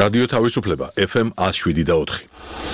რადიო თავისუფლება FM 107.4.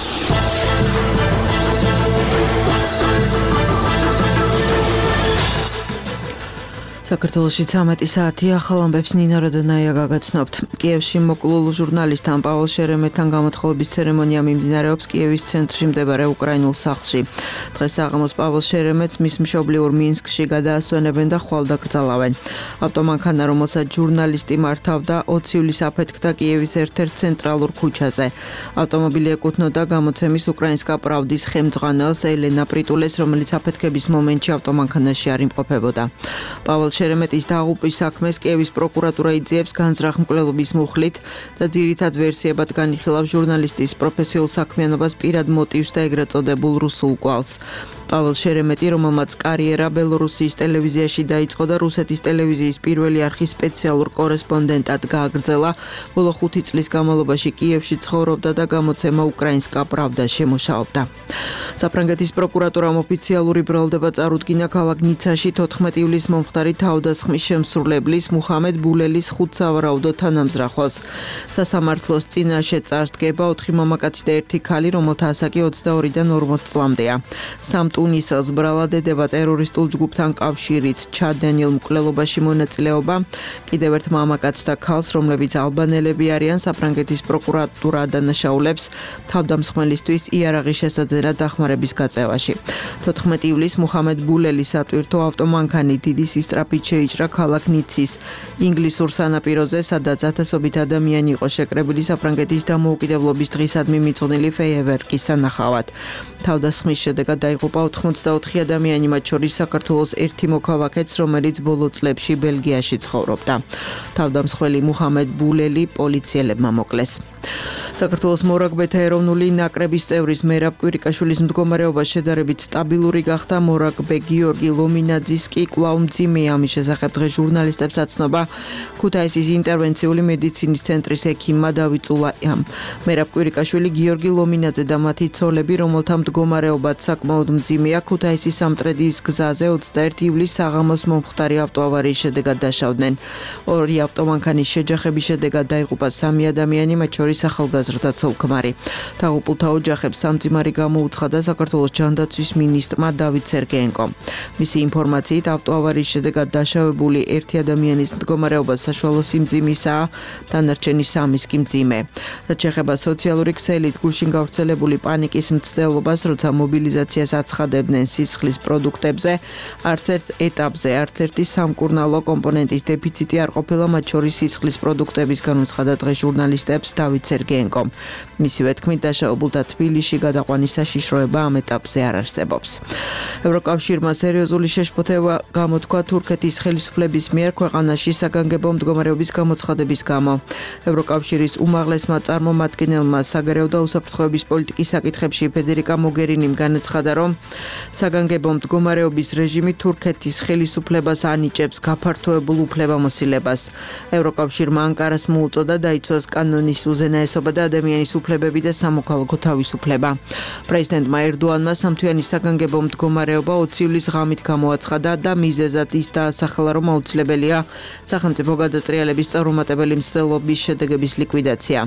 საქართველოში 13 საათი ახალ ამბებს ნინა როდონაია გაგაცნობთ. კიევში მოკლულ ჟურნალისტთან პაულ შერემეტთან გამოთხოვების ცერემონია მიმდინარეობს კიევის ცენტრში მდებარე უკრაინულ სახლში. დღეს საღამოს პაულ შერემეტს მის მშობლიურ მინსკში გადაასვენებენ და ხვალდაკრძალავენ. ავტომანქანა, რომელსაც ჟურნალისტი მართავდა, 20 ივლისს აფეთქდა კიევის ერთ-ერთ ცენტრალურ ქუჩაზე. ავტომობილი ეკუთვნოდა გამოცემის უკრაინსკა პრავდის ხელმძღვანელს ელენა პრიტულეს, რომელიც აფეთქების მომენტში ავტომანქანაში არ იმყოფებოდა. პაულ შერემეტის დაღუპვის საქმეს კიევის პროკურატურა იძიებს განზრახ-მკვლელობის მუხლით და ძირითად ვერსიებად განიხილავს ჟურნალისტის პროფესიულ საქმიანობას, პირად მოტივს და ეგრეთ წოდებულ რუსულ კვალს. პაվել შერემეტი, რომელმაც კარიერა ბელორუსიის ტელევიზიაში დაიწყო და რუსეთის ტელევიზიის პირველი არხის სპეციალურ კორესპონდენტად გააგრძელა, ბოლო 5 წლის განმავლობაში კიევში ცხოვრობდა და გამოცემა უკრაინსკა პრავდაში მუშაობდა. საფრანგეთის პროკურატურამ ოფიციალური ბრალდება წარუდგინა ქალაქ ნიცაში 14 ივლისს მომხდარი თავდასხმის შემსრულებლის მუხამედ ბულელის 5 სავარაუდო თანამზრახველს. სასამართლოს წინაშე წარსდგება 4 მამაკაცი და 1 ქალი, რომელთა ასაკი 22-დან 40 წლამდეა. ტუნისელს ბრალად ედება ტერორისტულ ჯგუფთან კავშირით ჩადენილ მკვლელობაში მონაწილეობა. კიდევ ერთ მამაკაცს და ქალს, რომლებიც ალბანელები არიან, საფრანგეთის პროკურატურა ადანაშაულებს თავდამსხმელისთვის იარაღის შესაძენად დახმარების გაწევაში. 14 ივლისს მუხამედ ბულელის სატვირთო ავტომანქანი დიდი სისწრაფით შეიჭრა ქალაქ ნიცის ინგლისურ სანაპიროზე, სადაც ათასობით ადამიანი იყო შეკრებილი საფრანგეთის დამოუკიდებლობის დღისადმი მიწვნილი ფეიერვერკის სანახავად. თავდასხმის შედეგად დაიღუპა 84 ადამიანი, მათ შორის საქართველოს ერთი მოქალაქეც, რომელიც ბოლო წლებში ბელგიაში ცხოვრობდა. თავდამსხმელი მუხამედ ბულელი პოლიციელებმა მოკლეს. საქართველოს მორაგბეთა ეროვნული ნაკრების წევრის მერაბ კვირიკაშვილის მდგომარეობა შედარებით სტაბილური გახდა. მორაგბე გიორგი ლომინაძის კი კვლავ მძიმეა. ამის შესახებ დღეს ჟურნალისტებს აცნობა ქუთაისის ინტერვენციული მედიცინის ცენტრის ექიმმა დავით წულაიამ. მერაბ კვირიკაშვილი, გიორგი ლომინაძე და მათი ცოლები, რომელთა მდგომარეობაც საკმაოდ მძიმეა, ქუთაისის სამტრედიის გზაზე 21 ივლისს საღამოს მომხდარი ავტოავარიის შედეგად დაშავდნენ. 2 ავტომანქანის შეჯახების შედეგად დაიღუპა 3 ადამიანი, მათ შორის ახალგაზრდა ცოლ-ქმარი. დაღუპულთა ოჯახებს სამძიმარი გამოუცხადა საქართველოს ჯანდაცვის მინისტრმა დავით სერგეენკომ. მისი ინფორმაციით, ავტოავარიის შედეგად დაშავებული 1 ადამიანის მდგომარეობა საშუალო სიმძიმისაა, დანარჩენი 3-ის კი მძიმე. რაც შეეხება სოციალური ქსელით გუშინ გავრცელებული პანიკის მცდელობას, როცა მობილიზაციას აცხადებდნენ სისხლის პროდუქტებზე, არც ერთ ეტაპზე არც ერთი სამკურნალო კომპონენტის დეფიციტი არ ყოფილა, მათ შორის სისხლის პროდუქტების განუცხადა დღეს ჟურნალისტებს დავით სერგეენკომ. მისივე თქმით, დაშავებულთა თბილისში გადაყვანის საშიშროება ამ ეტაპზე არ არსებობს. ევროკავშირმა სერიოზული შეშფოთება გამოთქვა თურქეთის ხელისუფლების მიერ ქვეყანაში საგანგებო მდგომარეობის გამოცხადების გამო. ევროკავშირის უმაღლესმა წარმომადგენელმა საგარეო და უსაფრთხოების პოლიტიკის საკითხებში ფედერიკა მოგერინიმ განაცხადა, რომ საგანგებო მდგომარეობის რეჟიმი თურქეთის ხელისუფლებას ანიჭებს გაფართოებულ უფლებამოსილებას. ევროკავშირმა ანკარას მოუწოდა დაიცვას კანონის უზენაესობა და ადამიანის უფლებები და სამოქალაქო თავისუფლება. პრეზიდენტმა ერდოანმა სამთვიანი საგანგებო მდგომარეობა 20 ივლისს ღამით გამოაცხადა და მიზეზად ის დაასახელა, რომ აუცილებელია სახელმწიფო გადატრიალების წარუმატებელი მცდელობის შედეგების ლიკვიდაცია.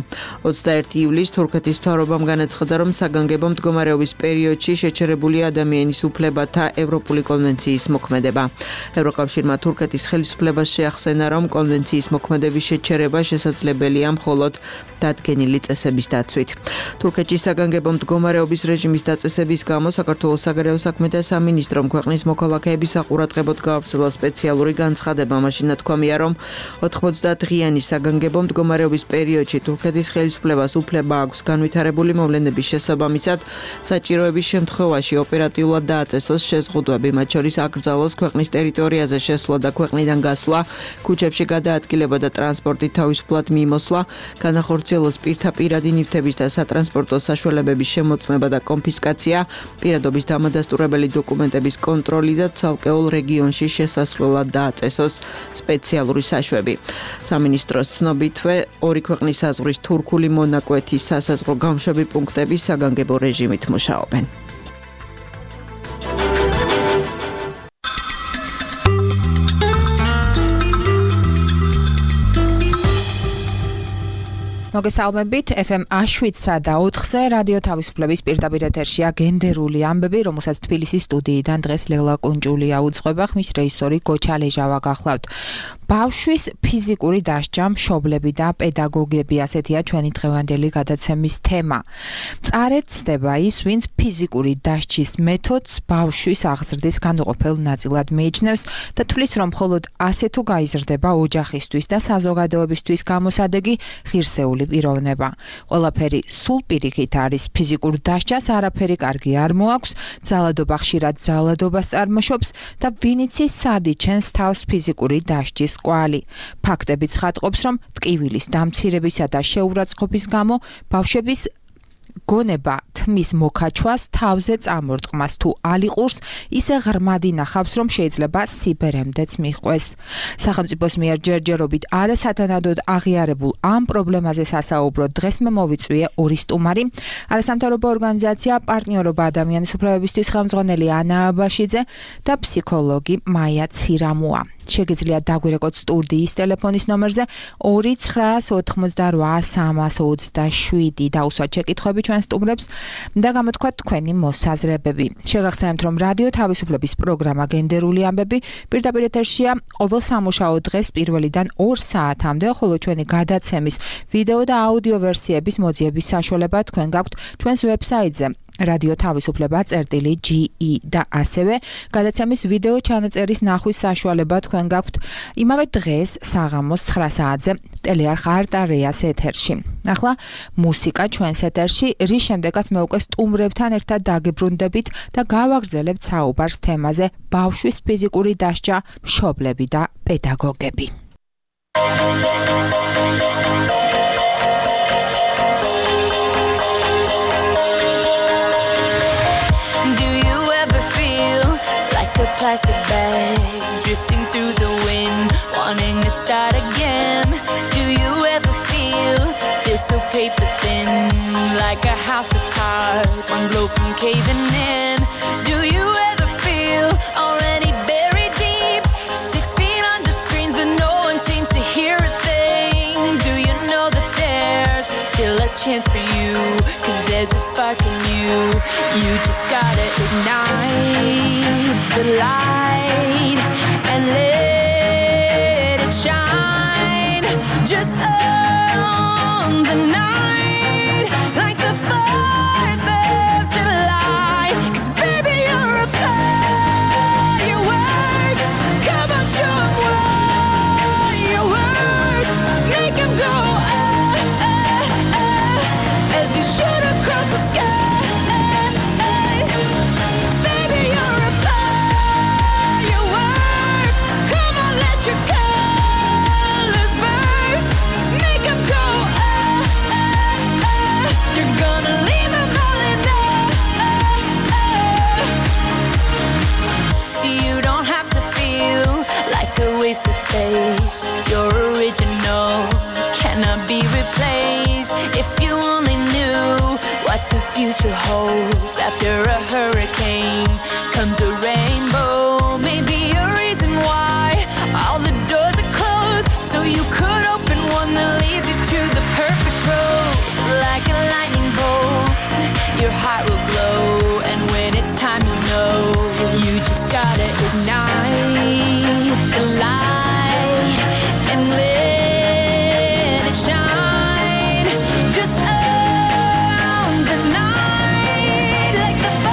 21 ივლისს თურქეთის მთავრობამ განაცხადა, რომ საგანგებო მდგომარეობის პერიოდში შეჩერებულია ადამიანის უფლებათა ევროპული კონვენციის მოქმედება. ევროკავშირმა თურქეთის ხელისუფლებას შეახსენა, რომ კონვენციის მოქმედების შეჩერება შესაძლებელია მხოლოდ დადგენილი წესების დაცვით. თურქეთის საგანგებო მდგომარეობის რეჟიმის დაწესების გამო საქართველოს საგარეო საქმეთა სამინისტრომ ქვეყნის მოქალაქეების საყურადღებოდ გაავრცელა სპეციალური განცხადება. მაშინ ნათქვამია, რომ 90 დღიანი საგანგებო მდგომარეობის პერიოდში თურქეთის ხელისუფლებას უფლება აქვს განვითარებული მოვლენების შესაბამისად საჭიროების შემთხვევაში ოპერატიულად დააწესოს შეზღუდვები, მათ შორის აკრძალოს ქვეყნის ტერიტორიაზე შესვლა და ქვეყნიდან გასვლა, ქუჩებში გადაადგილება და ტრანსპორტით თავისუფლად მიმოსვლა, განახორციელოს პირთა პირადი ნივთების და სატრანსპორტო საშუალებების შემოწმება და კონფისკაცია, პირადობის დამადასტურებელი დოკუმენტების კონტროლი და ცალკეულ რეგიონში შესასვლელად დააწესოს სპეციალური საშვები. სამინისტროს ცნობითვე, 2 ქვეყნის საზღვრის თურქული მონაკვეთის სასაზღვრო გამშვები პუნქტები საგანგებო რეჟიმით მუშაობენ. მოგესალმებით FM 7-4-ზე რადიო თავისუფლების პირდაპირ ეთერშია გენდერული ამბები, რომელსაც თბილისის სტუდიიდან დღეს ლელა კუნჭულია უძღვება, ხმის რეჟისორი გოჩა ლეჟავა გახლავთ. ბავშვის ფიზიკური დასჯა, მშობლები და პედაგოგები, ასეთია ჩვენი დღევანდელი გადაცემის თემა. მწარედ ცდება ის, ვინც ფიზიკური დასჯის მეთოდს ბავშვის აღზრდის განუყოფელ ნაწილად მიიჩნევს და თვლის, რომ მხოლოდ ასე თუ გაიზრდება ოჯახისთვის და საზოგადოებისთვის გამოსადეგი ღირსეული პიროვნება. ყველაფერი სულ პირიქით არის, ფიზიკურ დასჯას არაფერი კარგი არ მოაქვს, ძალადობა ხშირად ძალადობას წარმოშობს და ვინც ის სად იჩენს თავს ფიზიკური დასჯის კვალი. ფაქტები ცხადყოფს, რომ ტკივილის დამცირებისა და შეურაცხყოფის გამო ბავშვების გონება თმის მოკაჩვას, თავზე წამორტყმას თუ ალიყურს, ისე ღრმად ინახავს, რომ შეიძლება სიბერემდეც მიჰყვეს. სახელმწიფოს მიერ ჯერჯერობით არასათანადოდ აღიარებულ ამ პრობლემაზე სასაუბროდ დღეს მე მოვიწვიე ორი სტუმარი. არასამთავრობო ორგანიზაცია პარტნიორობა ადამიანის უფლებებისთვის ხელმძღვანელი ანა აბაშიძე და ფსიქოლოგი მაია ცირამუა. შეგიძლიათ დაგვირეკოთ სტუდიის ტელეფონის ნომერზე 2988-327 დაუსვათ შეკითხვები ჩვენ სტუმრებს და გამოთქვათ თქვენი მოსაზრებები. შეგახსენებთ, რომ რადიო თავისუფლების პროგრამა გენდერული ამბები პირდაპირ ეთერშია ყოველ სამუშაო დღეს 1-დან 2 საათამდე, ხოლო ჩვენი გადაცემის ვიდეო და აუდიო ვერსიების მოძიების საშუალება თქვენ გაქვთ ჩვენს ვებსაიტზე რადიო თავისუფლება.ge და ასევე გადაცემის ვიდეო ჩანაწერის ნახვის საშუალება თქვენ გაქვთ იმავე დღეს საღამოს 9 საათზე ტელეარხ არტარეას ეთერში. ახლა მუსიკა ჩვენს ეთერში, რის შემდეგაც მე უკვე სტუმრებთან ერთად დაგებრუნდებით და გავაგრძელებთ საუბარს თემაზე ბავშვის ფიზიკური დასჯა, მშობლები და პედაგოგები. Plastic bag drifting through the wind, wanting to start again. Do you ever feel so paper thin, like a house of cards, one blow from caving in? Do you ever feel already buried deep, 6 feet under screens but no one seems to hear a thing? Do you know that there's still a chance for you, 'cause there's a spark in you? You just gotta ignite the light and let it shine. Just on the night, like the 4th of July. 'Cause baby, you're a firework. Come on, show 'em what you work. Make 'em go as you shoot across the sky. Space, your original cannot be replaced. If you only knew what the future holds, after a hurricane comes a rainbow. Maybe a reason why all the doors are closed, so you could open one that leads you to the perfect road. Like a lightning bolt, your heart will glow, and when it's time, you know you just gotta ignite the light and let it shine. Just on the night, like the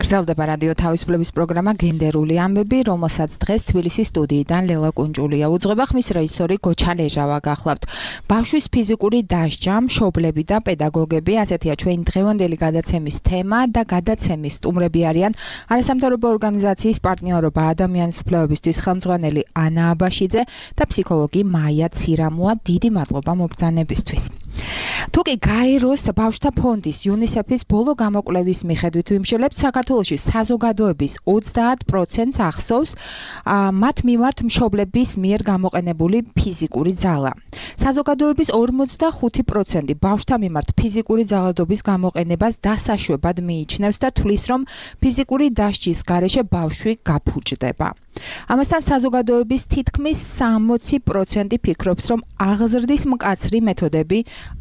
გრძელდება რადიო თავისუფლების პროგრამა გენდერული ამბები, რომელსაც დღეს თბილისის სტუდიიდან ლელა კუნჭულია უძღვება, ხმის რეჟისორი გოჩა ლეჟავა გახლავთ. ბავშვის ფიზიკური დასჯა, მშობლები და პედაგოგები, ასეთია ჩვენი დღევანდელი გადაცემის თემა და გადაცემის სტუმრები არიან არასამთავრობო ორგანიზაციის პარტნიორობა ადამიანის უფლებებისთვის ხელმძღვანელი ანა აბაშიძე და ფსიქოლოგი მაია ცირამუა. დიდი მადლობა მობრძანებისთვის. თუკი გაეროს ბავშვთა ფონდის UNICEF-ის ბოლო გამოკვლევის მიხედვით ვიმშელებთ, საქართველოში საზოგადოების 30%-ს ახსოვს მათ მიმართ მშობლების მიერ გამოყენებული ფიზიკური ძალა. საზოგადოების 45% ბავშვთა მიმართ ფიზიკური ძალადობის გამოყენებას დასაშვებად მიიჩნევს და თვლის, რომ ფიზიკური დასჯის გარეშე ბავშვი გაფუჭდება. ამასთან საზოგადოების თითქმის 60% ფიქრობს, რომ აღზრდის მკაცრი მეთოდები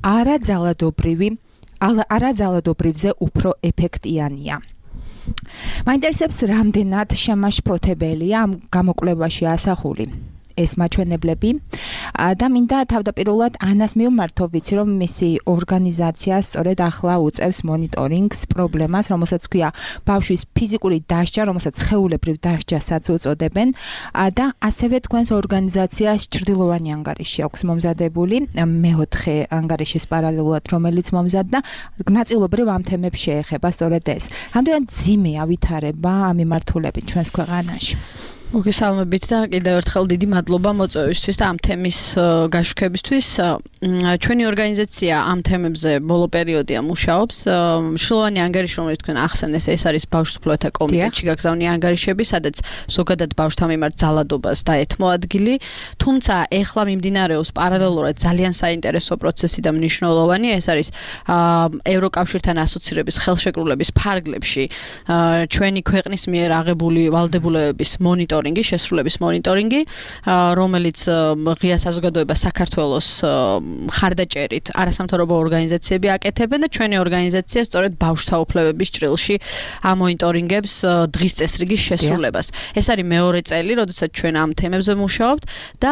არაძალადობრივზე უფრო ეფექტიანია. მაინტერესებს, რამდენად შემაშფოთებელია ამ გამოკვლევაში ასახული ეს მაჩვენებლები და მინდა თავდაპირველად ანას მივმართო, ვიცი რომ მისი ორგანიზაცია სწორედ ახლა უწევს მონიტორინგს პრობლემას, რომელსაც ქვია ბავშვის ფიზიკური დასჯა, რომელსაც სხეულებრივ დასჯასაც უწოდებენ და ასევე თქვენს ორგანიზაციას ჩრდილოვანი ანგარიში აქვს მომზადებული, მეოთხე ანგარიშის პარალელურად, რომელიც მომზადდა, ნაწილობრივ ამ თემებს შეეხება სწორედ ეს. რამდენად ძიმე ავითარება ამ მიმართულებით ჩვენს ქვეყანაში? მოგესალმებით და კიდევ ერთხელ დიდი მადლობა მოწვევისთვის და ამ თემის გაშუქებისთვის. ჩვენი ორგანიზაცია ამ თემებზე ბოლო პერიოდია მუშაობს. შრილოვანი ანგარიში, რომელიც თქვენ ახსენეს, ეს არის ბავშვთა უფლებათა კომიტეტში გაგზავნილი ანგარიშები, სადაც ზოგადად ბავშვთა მიმართ ძალადობას დაეთმო ადგილი. თუმცა ეხლა მიმდინარეობს პარალელურად ძალიან საინტერესო პროცესი და მნიშვნელოვანი, ეს არის ევროკავშირთან ასოცირების ხელშეკრულების ფარგლებში ჩვენი ქვეყნის მიერ აღებული ვალდებულებების მონიტორინგი, შესრულების მონიტორინგი, რომელიც ღია საზოგადოება საქართველოს მხარდაჭერით არასამთავრობო ორგანიზაციები აკეთებენ და ჩვენი ორგანიზაცია სწორედ ბავშვთა უფლებების ჭრილში ამონიტორინგებს დღის წესრიგის შესრულებას. ეს არის მეორე წელი, როდესაც ჩვენ ამ თემებზე მუშაობთ და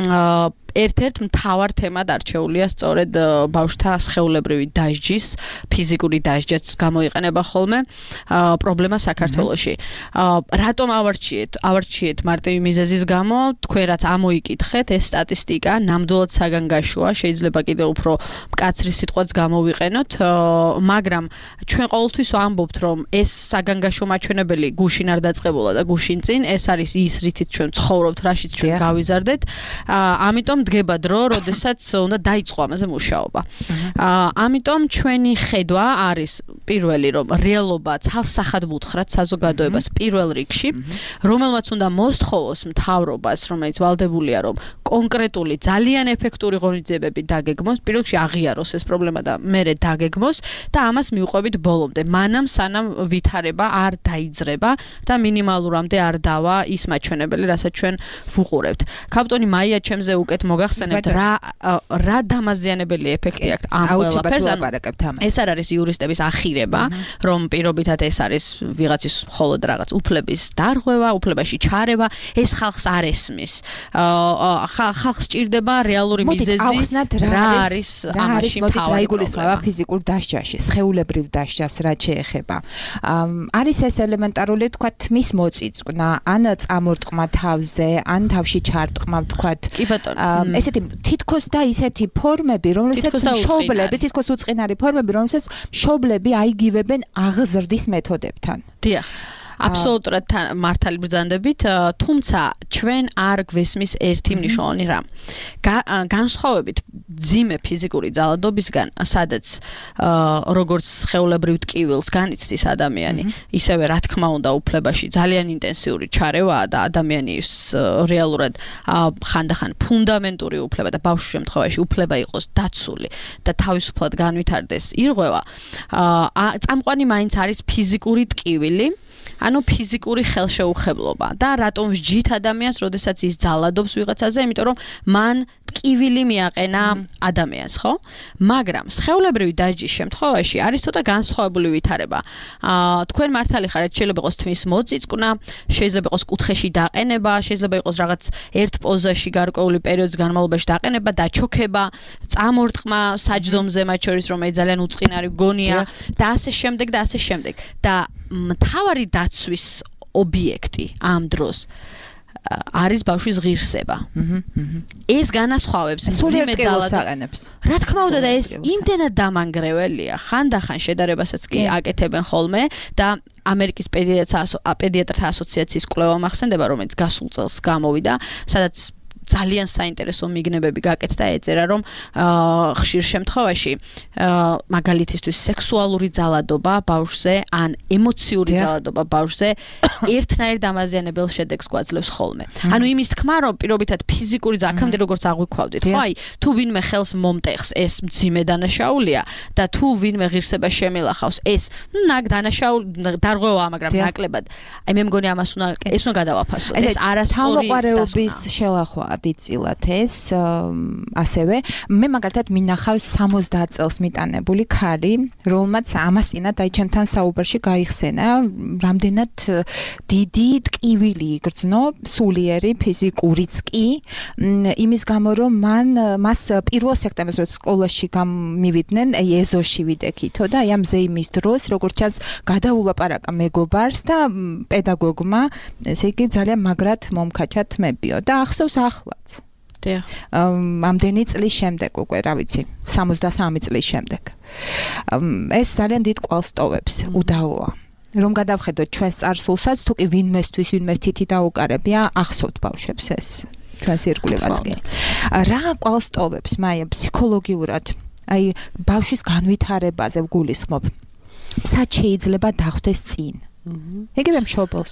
ერთ-ერთ მთავარ თემად არჩეულია სწორედ ბავშვთა სხეულებრივი დასჯის, ფიზიკური დასჯაც გამოიყენება ხოლმე პრობლემა საქართველოში. რატომ ავარჩიეთ მარტივი მიზეზის გამო? თქვენ რაც ამოიკითხეთ, ეს სტატისტიკა ნამდვილად საგანგაშოა, შეიძლება კიდევ უფრო მკაცრი სიტყვაც გამოვიყენოთ, მაგრამ ჩვენ ყოველთვის ვამბობთ, რომ ეს საგანგაშო მაჩვენებელი გუშინ არ დაწყებულა და გუშინ წინ, ეს არის ის, რითიც ჩვენ ცხოვრობთ, რაშიც ჩვენ გავიზარდეთ. ამიტომ დგება დრო, როდესაც უნდა დაიწყო ამაზე მუშაობა. ამიტომ ჩვენი ხედვა არის პირველი, რომ რეალობა ცალსახად მუთხრათ საზოგადოებას პირველ რიგში, რომელმაც უნდა მოსთხოვოს მთავრობას, რომელიც ვალდებულია, რომ კონკრეტული ძალიან ეფექტური ღონისძიებები დაგეგმოს, პირველ რიგში აღიაროს ეს პრობლემა და მერე დაგეგმოს და ამას მიუყვებით ბოლომდე. მანამ სანამ ვითარება არ დაიძრება და მინიმალურამდე არ დავა ის მაჩვენებელი, რასაც ჩვენ ვუყურებთ. კაპიტანი მაია ჩემზე უკეთ მოგახსენებთ რა დამაზიანებელი ეფექტი აქვს ამ ყველაფერს. ეს არ არის იურისტების ახირება, რომ პირობითად ეს არის ვიღაცის მხოლოდ რაღაც უფლების დარღვევა, უფლებაში ჩარევა, ეს ხალხს არ ესმის. ხალხს სჭირდება რეალური მიზეზი, რა არის ამაში მთავარი პრობლემა. ფიზიკურ დასჯაში, სხეულებრივ დასჯას რაც შეეხება. არის ეს ელემენტარული, თქვათ, მის მოწიწყვნა, ან წამორტყმა თავზე, ან თავში ჩარტყმა, თქვათ. კი ბატონო. ესეთი თითქოს და ისეთი ფორმები, რომლებსაც მშობლები, თითქოს უწყინარი ფორმები, რომლებსაც მშობლები აიგივებენ აღზრდის მეთოდებთან. დიახ. აბსოლუტურად მართალი ბრძანდებით, თუმცა ჩვენ არ გვესმის ერთი მნიშვნელოვანი რამ. განსხვავებით ძიმე ფიზიკური ძალადობისგან, სადაც როგორც სხეულებრივ ტკივილს განიცდის ადამიანი, ისევე რა თქმა უნდა უფლებაში ძალიან ინტენსიური ჩარევაა და ადამიანის რეალურად ხანდახან ფუნდამენტური უფლება და ბავშვის შემთხვევაში უფლება იყოს დაცული და თავისუფლად განვითარდეს ირღვევა, წამყვანი მაინც არის ფიზიკური ტკივილი, ანუ ფიზიკური ხელშეუხებლობა და რატომ ვსჯით ადამიანს, როდესაც ის ძალადობს ვიღაცაზე, იმიტომ რომ მან ტკივილი მიაყენა ადამიანს, ხო? მაგრამ სხეულებრივი დასჯის შემთხვევაში არის ცოტა განსხვავებული ვითარება. თქვენ მართალი ხართ, შეიძლება იყოს თმის მოწიწკნა, შეიძლება იყოს კუთხეში დაყენება, შეიძლება იყოს რაღაც ერთ პოზაში გარკვეული პერიოდის განმავლობაში დაყენება, დაჩოქება, წამორტყმა საჯდომზე, მათ შორის რომელიც ძალიან უწყინარი გონია და ასე შემდეგ და ასე შემდეგ. და მთავარი დაცვის ობიექტი ამ დროს არის ბავშვის ღირსება. ეს განასხვავებს მძიმე ძალადობას. რა თქმა უნდა და ეს იმდენად დამანგრეველია, ხანდახან შედარებასაც კი აკეთებენ ხოლმე და ამერიკის პედიატრთა ასოციაციის კვლევა მახსენდება, რომელიც გასულ წელს გამოვიდა, სადაც ძალიან საინტერესო მიგნებები გაკეთდა, ეწერა რომ ხშირ შემთხვევაში მაგალითისთვის სექსუალური ძალადობა ბავშვზე ან ემოციური ძალადობა ბავშვზე ერთნაირ დამაზიანებელ შედეგს გვაძლევს ხოლმე. ანუ იმის თქმა რომ პირობითად ფიზიკური აქამდე როგორც აღვიქვავდით, ხო, აი თუ ვინმე ხელს მომტეხს, ეს მძიმე დანაშაულია და თუ ვინმე ღირსება შემილახავს, ეს დანაშაული დარღვევაა, მაგრამ ნაკლებად. აი მე მგონი ამას ეს უნდა გადავაფასოთ. ეს არასწორი თავმოყარეობის შელახვა დიწილათ ეს ასევე მე მაგალითად მინახავს 70 წელს მიტანებული ქალი, რომელმაც ამას წინათ აი ჩემთან საუბარში გაიხსენა, რამდენად დიდი ტკივილი იგრძნო, სულიერი, ფიზიკურიც კი, იმის გამო რომ მას 1 სექტემბერს როცა სკოლაში გამივიდნენ, აი ეზოში ვიდექითო და აი ამ ზეიმის დროს როგორც ჩანს გადაულაპარაკა მეგობარს და პედაგოგმა, ესე იგი ძალიან მაგრად მომქაჩა თმებიო და ახსოვს ახლაც. ამდენი წლის შემდეგ უკვე, რა ვიცი, 73 წლის შემდეგ. ეს ძალიან დიდ კვალს ტოვებს, უდავოა. რომ გადავხედოთ ჩვენს წარსულსაც, თუ კი ვინმესთვის თითი დაუკარებია, ახსოვთ ბავშვებს ეს. ჩვენს ირგვლივაც კი. რა კვალს ტოვებს, მაია, ფსიქოლოგიურად, აი ბავშვის განვითარებაზე ვგულისხმობ. სად შეიძლება დახვდეს წინ? იგივე მშობელს.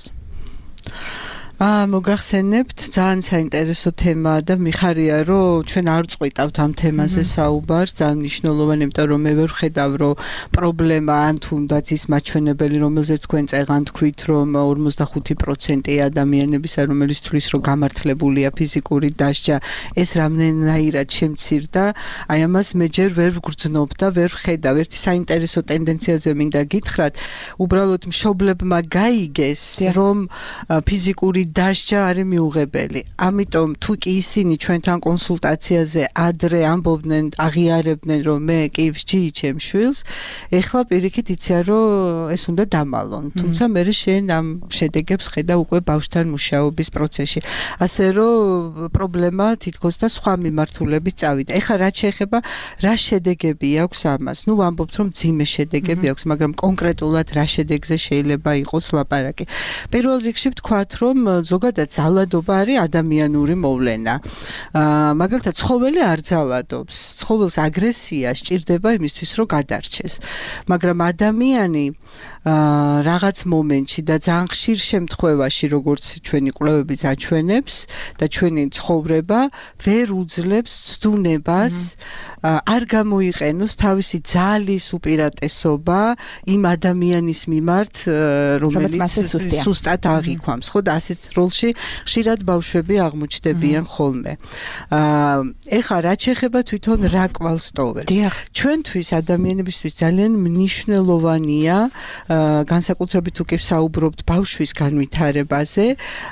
მოგახსენებთ, ძალიან საინტერესო თემაა და მიხარია, რომ ჩვენ არ წყვიტავთ ამ თემაზე საუბარს, ძალიან მნიშვნელოვანი, იმიტომ რომ მე ვერ ვხედავ, რომ პრობლემა ან თუნდაც ის მაჩვენებელი, რომელზეც თქვენ წეღან თქვით, რომ 45% ადამიანებისა, რომელიც თვლის, რომ გამართლებულია ფიზიკური დასჯა, ეს რამდენაირად შემცირდა, აი ამას მე ჯერ ვერ ვგრძნობ და ვერ ვხედავ. ერთი საინტერესო ტენდენციაზე მინდა გითხრათ, უბრალოდ მშობლებმა გაიგეს, რომ ფიზიკური დასჯა არის მიუღებელი. ამიტომ თუ კი ისინი ჩვენთან კონსულტაციაზე ადრე ამბობდნენ, აღიარებდნენ, რომ მე კი ვსჯი ჩემ შვილს, ეხლა პირიქით იციან, რომ ეს უნდა დამალონ. თუმცა მე შენ ამ შედეგებს ხედავ უკვე ბავშვთან მუშაობის პროცესში. ასე რომ პრობლემა თითქოს და სხვა მიმართულებით წავიდა. ეხლა რაც შეეხება რა შედეგები აქვს ამას? ნუ ვამბობთ, რომ მძიმე შედეგები აქვს, მაგრამ კონკრეტულად რა შედეგზე შეიძლება იყოს ლაპარაკი. პირველ რიგში ვთქვათ, რომ ზოგადად ძალადობა არის ადამიანური მოვლენა. მაგალითად, ცხოველი არ ძალადობს. ცხოველს აგრესია სჭირდება იმისთვის, რომ გადარჩეს. მაგრამ ადამიანი რაღაც მომენტში და ძალიან ხშირ შემთხვევაში, როგორც ჩვენი კვლევებიც აჩვენებს და ჩვენი ცხოვრება ვერ უძლებს ცდუნებას არ გამოიყენოს თავისი ძალის უპირატესობა იმ ადამიანის მიმართ, რომელიც სუსტად აღიქვამს, ხო და ასეთ როლში ხშირად ბავშვები აღმოჩნდებიან ხოლმე. ეხლა რაც შეეხება თვითონ რა კვალს ტოვებს. ჩვენთვის ადამიანებისთვის ძალიან მნიშვნელოვანია განსაკუთრებით თუ კი საუბრობთ ბავშვის განვითარებაზე,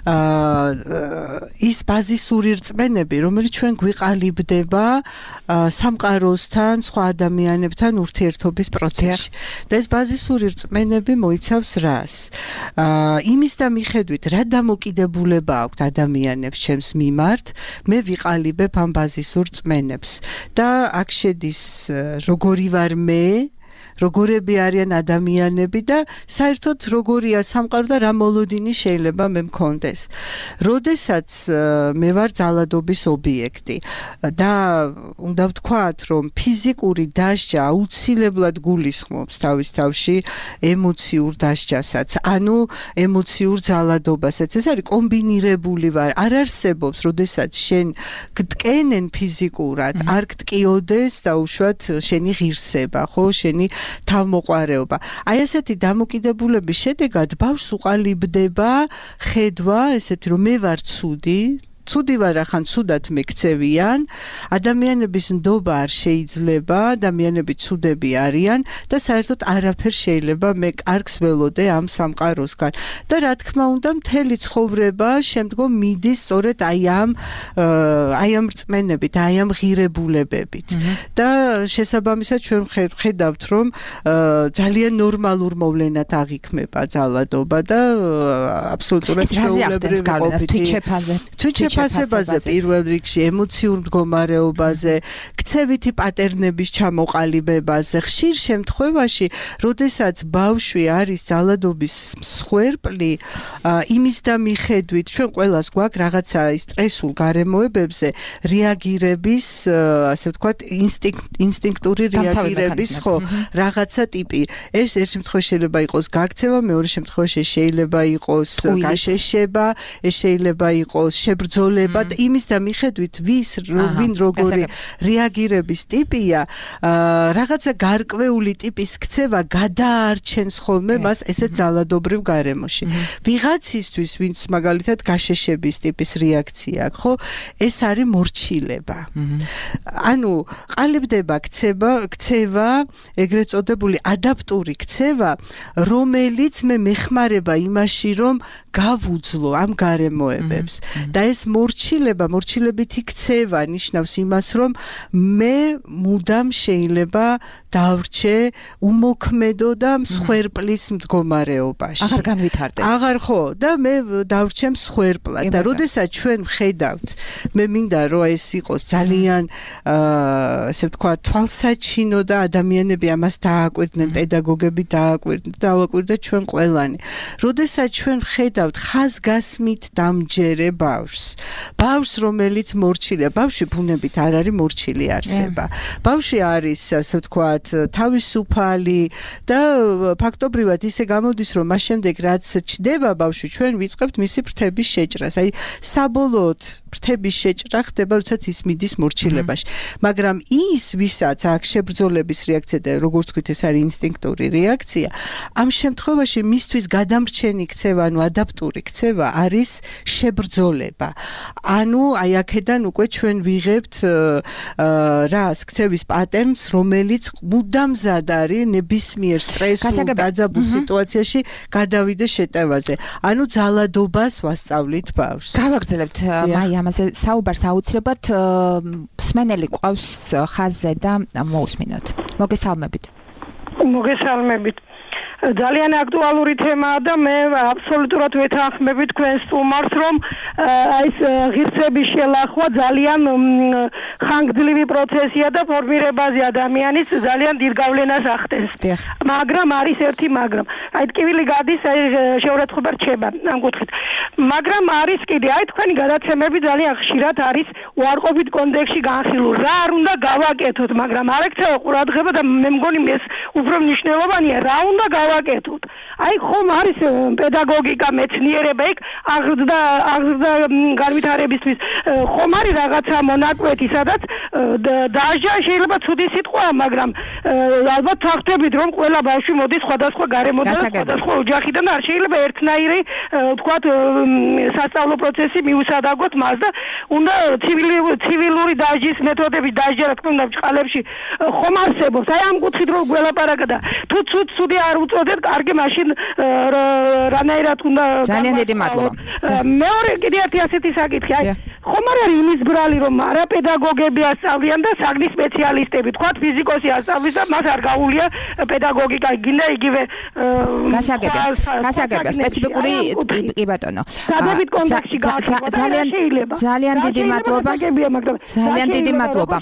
ის ბაზისური რწმენები, რომელიც ჩვენ გვიყალიბდება სამყაროსთან, სხვა ადამიანებთან ურთიერთობის პროცესში. და ეს ბაზისური რწმენები მოიცავს რას? იმის და მიხედვით, რა დამოკიდებულება აქვთ ადამიანებს ჩემს მიმართ, მე ვიყალიბებ ამ ბაზისურ რწმენებს. და აქ შედის როგორი ვარ მე, როგორები არიან ადამიანები და საერთოდ როგორია სამყარო და რა მოლოდინი შეიძლება მე მქონდეს. როდესაც მე ვარ ძალადობის ობიექტი და უნდა ვთქვათ, რომ ფიზიკური დასჯა აუცილებლად გულისხმობს თავის თავში ემოციურ დასჯასაც, ანუ ემოციურ ძალადობასაც. ეს არის კომბინირებული ვარ. არ არსებობს, როდესაც შენ გტკენენ ფიზიკურად, არ გტკიოდეს დაუშვათ შენი ღირსება, ხო, შენი თავმოყვარეობა. აი ესეთი დამოკიდებულების შედეგად ბავშვს უყალიბდება ხედვა, ესეთი რომ მე ვარ ცუდი, ცუდი ვარ ახან ცუდად მეკცევიან, ადამიანების ნდობა არ შეიძლება, ადამიანები ცუდები არიან და საერთოდ არაფერ შეიძლება მე კარგს ველოდე ამ სამყაროსგან. და რა თქმა უნდა, მთელი ცხოვრება შემდგომ მიდის სწორედ აი ამ რწმენებით, აი ამ ღირებულებებით. და შესაბამისად ჩვენ ხედავთ, რომ ძალიან ნორმალურ მოვლენად აღიქმება ძალადობა და აბსოლუტურად შეუულებრივი ყოფილი. თვითშეფასებაზე პირველ რიგში, ემოციურ მდგომარეობაზე, ქცევითი პატერნების ჩამოყალიბებაზე, ხშირ შემთხვევაში, როდესაც ბავშვი არის ძალადობის მსხვერპლი, იმის და მიხედვით, ჩვენ ყველას გვაქვს რაღაცა სტრესულ გარემოებებზე რეაგირების, ასე ვთქვათ, ინსტინქტური რეაგირების, ხო, რაღაცა ტიპი. ეს ერთ შემთხვევაში შეიძლება იყოს გაქცევა, მეორე შემთხვევაში შეიძლება იყოს გაშეშება, ეს შეიძლება იყოს შებრძოლება და იმის და მიხედვით ვინ როგორი რეაგირების ტიპია, რაღაცა გარკვეული ტიპის ქცევა გადაარჩენს ხოლმე მას ესეთ ძალადობრივ გარემოში. ვიღაცისთვის, ვინც მაგალითად გაშეშების ტიპის რეაქცია აქვს, ხო, ეს არის მორჩილება. ანუ ყალიბდება ქცევა, ეგრეთ წოდებული ადაპტური ქცევა, რომელიც მე მეხმარება იმაში, რომ გავუძლო ამ გარემოებებს. და ეს მორჩილებითი ქცევა ნიშნავს იმას, რომ მე მუდამ შეიძლება დავრჩე უმოქმედო და მსხვერპლის მდგომარეობაში. აღარ განვითარდეს. აღარ ხო, და მე დავრჩე მსხვერპლად. და როდესაც ჩვენ ვხედავთ, მე მინდა რომ ეს იყოს ძალიან ასე ვთქვათ, თვალსაჩინო და ადამიანები ამას დააკვირდნენ, პედაგოგები დააკვირდა ჩვენ ყველანი. როდესაც ჩვენ ვხედავთ ხაზგასმით დამჯერე ბავშვს, რომელიც მორჩილია, ბავშვი ბუნებით არ არის მორჩილი არსება. ბავშვი არის, ასე ვთქვათ, თავისუფალი და ფაქტობრივად ისე გამოდის, რომ მას შემდეგ რაც ჩდება ბავშვი, ჩვენ ვიწყებთ მისი ფრთების შეჭრას. აი, საბოლოოდ ფრთების შეჭრა ხდება, როდესაც ის მიდის მორჩილებაში. მაგრამ ის, ვისაც აქვს შებრძოლების რეაქცია და როგორც ვთქვით, ეს არის ინსტინქტური რეაქცია, ამ შემთხვევაში მისთვის გადამრჩენი ქცევა, ანუ ადაპტური ქცევა არის შებრძოლება. ანუ აი აქედან უკვე ჩვენ ვიღებთ ქცევის პატერნს, რომელიც მუდამზად არის ნებისმიერ სტრესულ დაძაბულ სიტუაციაში გადავიდეს შეტევაზე. ანუ ძალადობას ვასწავლით ბავშვს. გავაგრძელებთ მაი ამაზე საუბარს აუცილებლად მსმენელი ყავს ხაზზე და მოусმინოთ. მოგესალმებით. ძალიან აქტუალური თემაა და მე აბსოლუტურად ვეთანხმები თქვენს სტუმარს, რომ ეს ღირსების შელახვა ძალიან ხანგრძლივი პროცესია და ფორმირებაზე ადამიანის ძალიან დიდ გავლენას ახდენს. მაგრამ არის ერთი მაგრამ. აი ტკივილი გადის, აი შეურაცხყოფა რჩება ამ კუთხით. მაგრამ არის კიდე, აი თქვენი გადაცემები ძალიან ხშირად არის უარყოფით კონტექსტში განხილული. რა არ უნდა გავაკეთოთ, მაგრამ არ ექცევა ყურადღება და მე მგონი ეს უფრო მნიშვნელოვანია, რა უნდა გავაკეთოთ. აი ხომ არის პედაგოგიკა, მეცნიერება, იქ აღზრდა განვითარებისთვის ხომ არის რაღაცა მონაკვეთი, სადაც დაჟა შეიძლება ცუდი სიტყვაა, მაგრამ ალბათ ვახტებით, რომ ყველა ბავშვი მოდის სხვადასხვა გარემოდან, სხვადასხვა ოჯახიდან, არ შეიძლება ერთნაირი ვთქვათ სასწავლო პროცესი მიუსადაგოთ მას და უნდა ცივილური დაჟის მეთოდების დაჟა, რა თქმა უნდა, ბჭყალებში ხომ არსებობს. აი ამ კუთხით რო გველაპარაკა და თუ ცუდი არ უწოდეთ, კარგი, მაშინ რანაირად უნდა ძალიან დიდი მადლობა. მეორე კიდე ერთი ასეთი საკითხი, აი ხომ არ არის იმის ბრალი, რომ არა პედაგოგები ასწავლიან და საგნის სპეციალისტები, თქვათ ფიზიკოსი ასწავლის და მას არ გაუვლია პედაგოგიკა, გინდა იგივე გასაგებია სპეციფიკური კი ბატონო. სადებით კონტექსტში შეიძლება. ძალიან დიდი მადლობა. ძალიან დიდი მადლობა.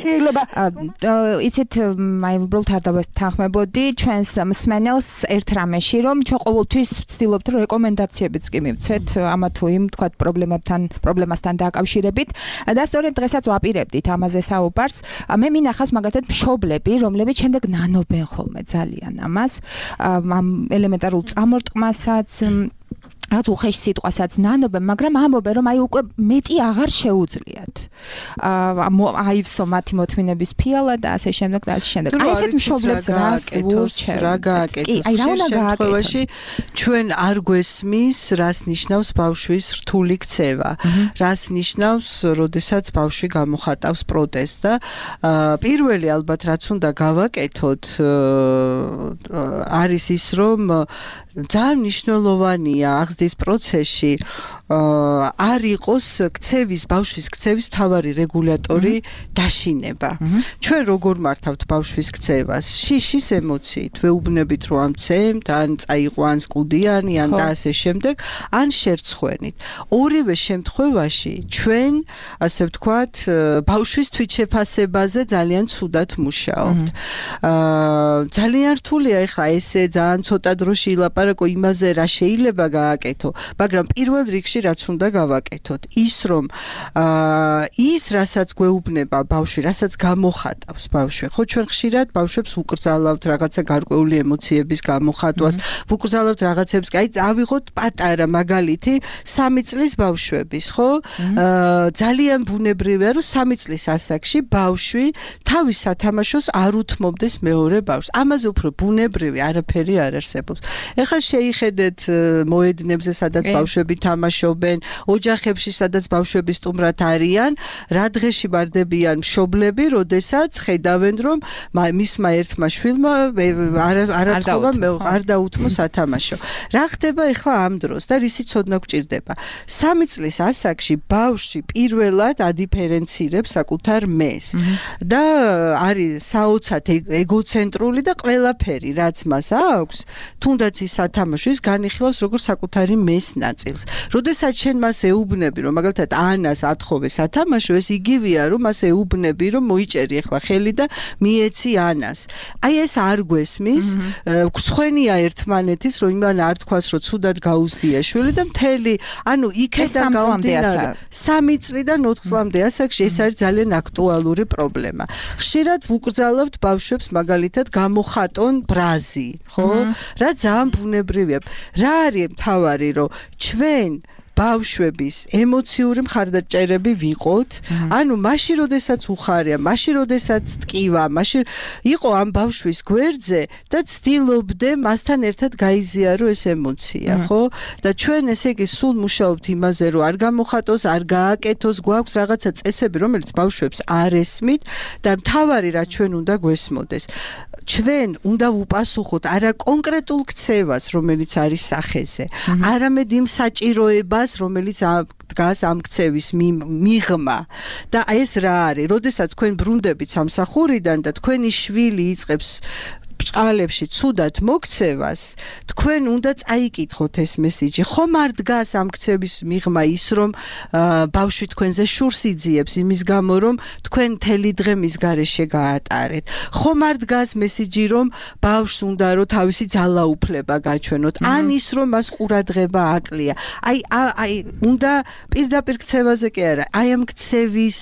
იცით, აი უბრალოდ არ დავეთანხმებოდი ჩვენს მსმენელს ერთ რამეში, რომ ჩვენ ყოველთვის ვცდილობთ, რომ რეკომენდაციებიც კი მივცეთ ამა თუ იმ თქვათ პრობლემასთან დაკავშირებით და სწორედ დღესაც ვაპირებდით ამაზე საუბარს. მე მინახავს მაგალითად მშობლები, რომლებიც შემდეგ ნანობენ ხოლმე ძალიან ამას, ამ ელემენტარულ წამორტყმასაც რაც უხეშ სიტყვასაც ნანობენ, მაგრამ ამბობენ, რომ აი უკვე მეტი აღარ შეუძლიათ. აივსო მათი მოთმინების ფიალა და ასე შემდეგ და ასე შემდეგ. აი ესეთ მშობლებს რა გააკეთოს? ხშირ შემთხვევაში ჩვენ არ გვესმის, რას ნიშნავს ბავშვის რთული ქცევა. რას ნიშნავს, როდესაც ბავშვი გამოხატავს პროტეზს და პირველი ალბათ რაც უნდა გავაკეთოთ არის ის, რომ ძალიან მნიშვნელოვანია აღზრდის პროცესში არ იყოს ბავშვის ქცევის მთავარი რეგულატორი დაშინება. ჩვენ როგორ მართავთ ბავშვის ქცევას? შიშის ემოციით, ვეუბნებით რომ ამცემთ, ან წაიყო, ან სკუდიანი, ან და ასე შემდეგ, ან შერცხვენით. ორივე შემთხვევაში ჩვენ, ასე ვთქვათ, ბავშვის თვითშეფასებაზე ძალიან ცუდად მუშაობთ. ძალიან რთულია ეხლა ესე ძალიან ცოტა დროში ილაპარაკო იმაზე, რა შეიძლება გააკეთო, მაგრამ პირველ რიგში რაც უნდა გავაკეთოთ, ის რომ ის რასაც გვეუბნება ბავშვი, რასაც გამოხატავს ბავშვი, ხო ჩვენ ხშირად ბავშვებს უკრძალავთ რაღაცა გარკვეული ემოციების გამოხატვას, ვუკრძალავთ რაღაცებს, აი ავიღოთ პატარა მაგალითი 3 წლის ბავშვების, ხო? ძალიან ბუნებრივია, რომ 3 წლის ასაკში ბავშვი თავის სათამაშოს არ უთმობდეს მეორე ბავშვს. ამაზე უფრო ბუნებრივი არაფერი არ არსებობს. ეხლა შეიხედეთ მოედნებზე, სადაც ბავშვები თამაშობენ, ოჯახებში, სადაც ბავშვები სტუმრად არიან, რა დღეში ვარდებიან მშობლები, როდესაც ხედავენ, რომ მისმა ერთმა შვილმა არ დაუთმო სათამაშო. რა ხდება ეხლა ამ დროს და რისი ცოდნა გვჭირდება? 3 წლის ასაკში ბავშვი პირველად ადიფერენცირებს საკუთარ მეს და არის საოცრად ეგოცენტრული და ყველაფერი, რაც მას აქვს, თუნდაც ის სათამაშო ის განიხილავს როგორც საკუთარი მეს ნაწილს. როდესაც შენ მას ეუბნები, რომ მაგალითად ანას ათხოვე სათამაშო, ეს იგივეა, რომ მას ეუბნები, რომ მოიჭერი ახლა ხელი და მიეცი ანას. აი ეს არ გვესმის, გრცხვენია ერთმანეთის, რომ იმან არ თქვას, რომ ცუდად გაუზდია შვილი და მთელი, ანუ იქედან გამომდინარე 3 წლიდან 4 წლამდე ასაკში ეს არის ძალიან აქტუალური პრობლემა. ხშირად ვუკრძალავთ ბავშვებს მაგალითად გამოხატონ ბრაზი, ხო? რა ძალიან ბუნებრივია. რა არის მთავარი, რომ ჩვენ ბავშვების ემოციური მხარდაჭერები ვიყოთ, ანუ მაშინ როდესაც უხარია, მაშინ როდესაც ტკივა, მაშინ იყო ამ ბავშვის გვერდზე და ცდილობდე მასთან ერთად გაიზიარო ეს ემოცია, ხო? და ჩვენ ესე იგი სულ მუშაობთ იმაზე, რომ არ გამოხატოს, არ გააკეთოს, გვაქვს რაღაცა წესები, რომელიც ბავშვებს არ ესმით და მთავარი რაც ჩვენ უნდა გვესმოდეს. ჩვენ უნდა ვუპასუხოთ არა კონკრეტულ ქცევას, რომელიც არის სახეზე, არამედ იმ საჭიროებას, რომელიც დგას ამ ქცევის მიღმა. და ეს რა არის? როდესაც თქვენ ბრუნდებით სამსახურიდან და თქვენი შვილი იწყებს ბჭყალებში ცუდად მოქცევას, თქვენ უნდა წაიკითხოთ ეს მესიჯი. ხომ არ დგას ამ ქცევის მიღმა ის, რომ ბავშვი თქვენზე შურს იძიებს იმის გამო, რომ თქვენ მთელი დღე მის გარეშე გაატარეთ. ხომ არ დგას მესიჯი, რომ ბავშვს უნდა რომ თავისი ძალაუფლება გაჩვენოთ, ან ის, რომ მას ყურადღება აკლია. აი უნდა პირდაპირ ქცევაზე კი არა, აი ამ ქცევის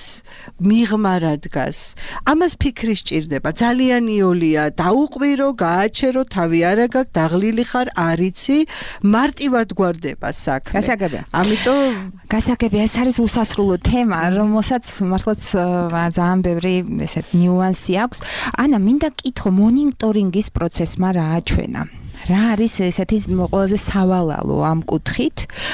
მიღმა რა დგას. ამას ფიქრი სჭირდება. ძალიან იოლია დაუყვი რომ გააჩერო, თავი არა გაქვს, დაღლილი ხარ, არიცი, მარტივად გვარდება საქმე. გასაგებია. ამიტომ გასაგებია, ეს არის უსასრულო თემა, რომელსაც მართლაც ძალიან ბევრი ესეთ ნიუანსი აქვს. ანა, მინდა კითხო, მონიტორინგის პროცესმა რა აჩვენა? რა არის ესეთი ყველაზე სავალალო ამ კუთხით?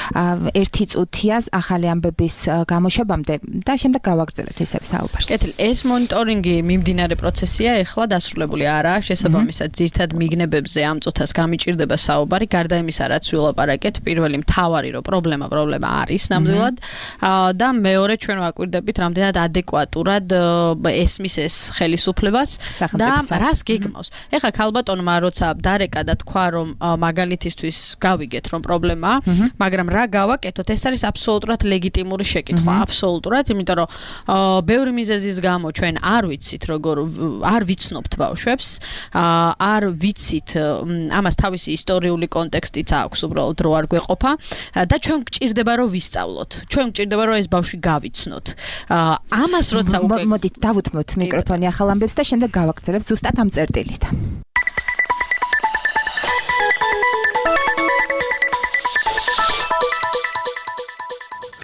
1 წუთია ახალი ამბების გამოშვებამდე და შემდეგ გავაგრძელებთ ისევ საუბარს. კეთილი, ეს მონიტორინგი მიმდინარე პროცესია, ეხლა დასრულებული არაა, შესაბამისად ძირთად მიგნებებზე ამ წუთას გამიჭირდება საუბარი, გარდა იმისა, რაც ვილაპარაკეთ, პირველი მთავარი რომ პრობლემა არის ნამდვილად და მეორე ჩვენ ვაკვირდებით რამდენად ადეკვატურად ესმის ეს ხელისუფლებას და რას გეგმავს. ეხლა ქალბატონმა როცა დარეკა და თქვა რომ მაგალითისთვის გავიგეთ რომ პრობლემაა, მაგრამ რა გავაკეთოთ, ეს არის აბსოლუტურად ლეგიტიმური შეკითხვა, აბსოლუტურად, იმიტომ რომ ბევრი მიზეზის გამო ჩვენ არ ვიცით როგორ არ ვიცნობთ ბავშვებს, არ ვიცით ამას თავისი ისტორიული კონტექსტიც აქვს, უბრალოდ რო არ გვეყოფა და ჩვენ გვჭირდება რომ ვისწავლოთ, ჩვენ გვჭირდება რომ ეს ბავშვი გავიცნოთ. ამას როცა უკვე მოდით დავუთმოთ მიკროფონი ახალ ამბებს და შემდეგ გავაგრძელებთ ზუსტად ამ წერტილით.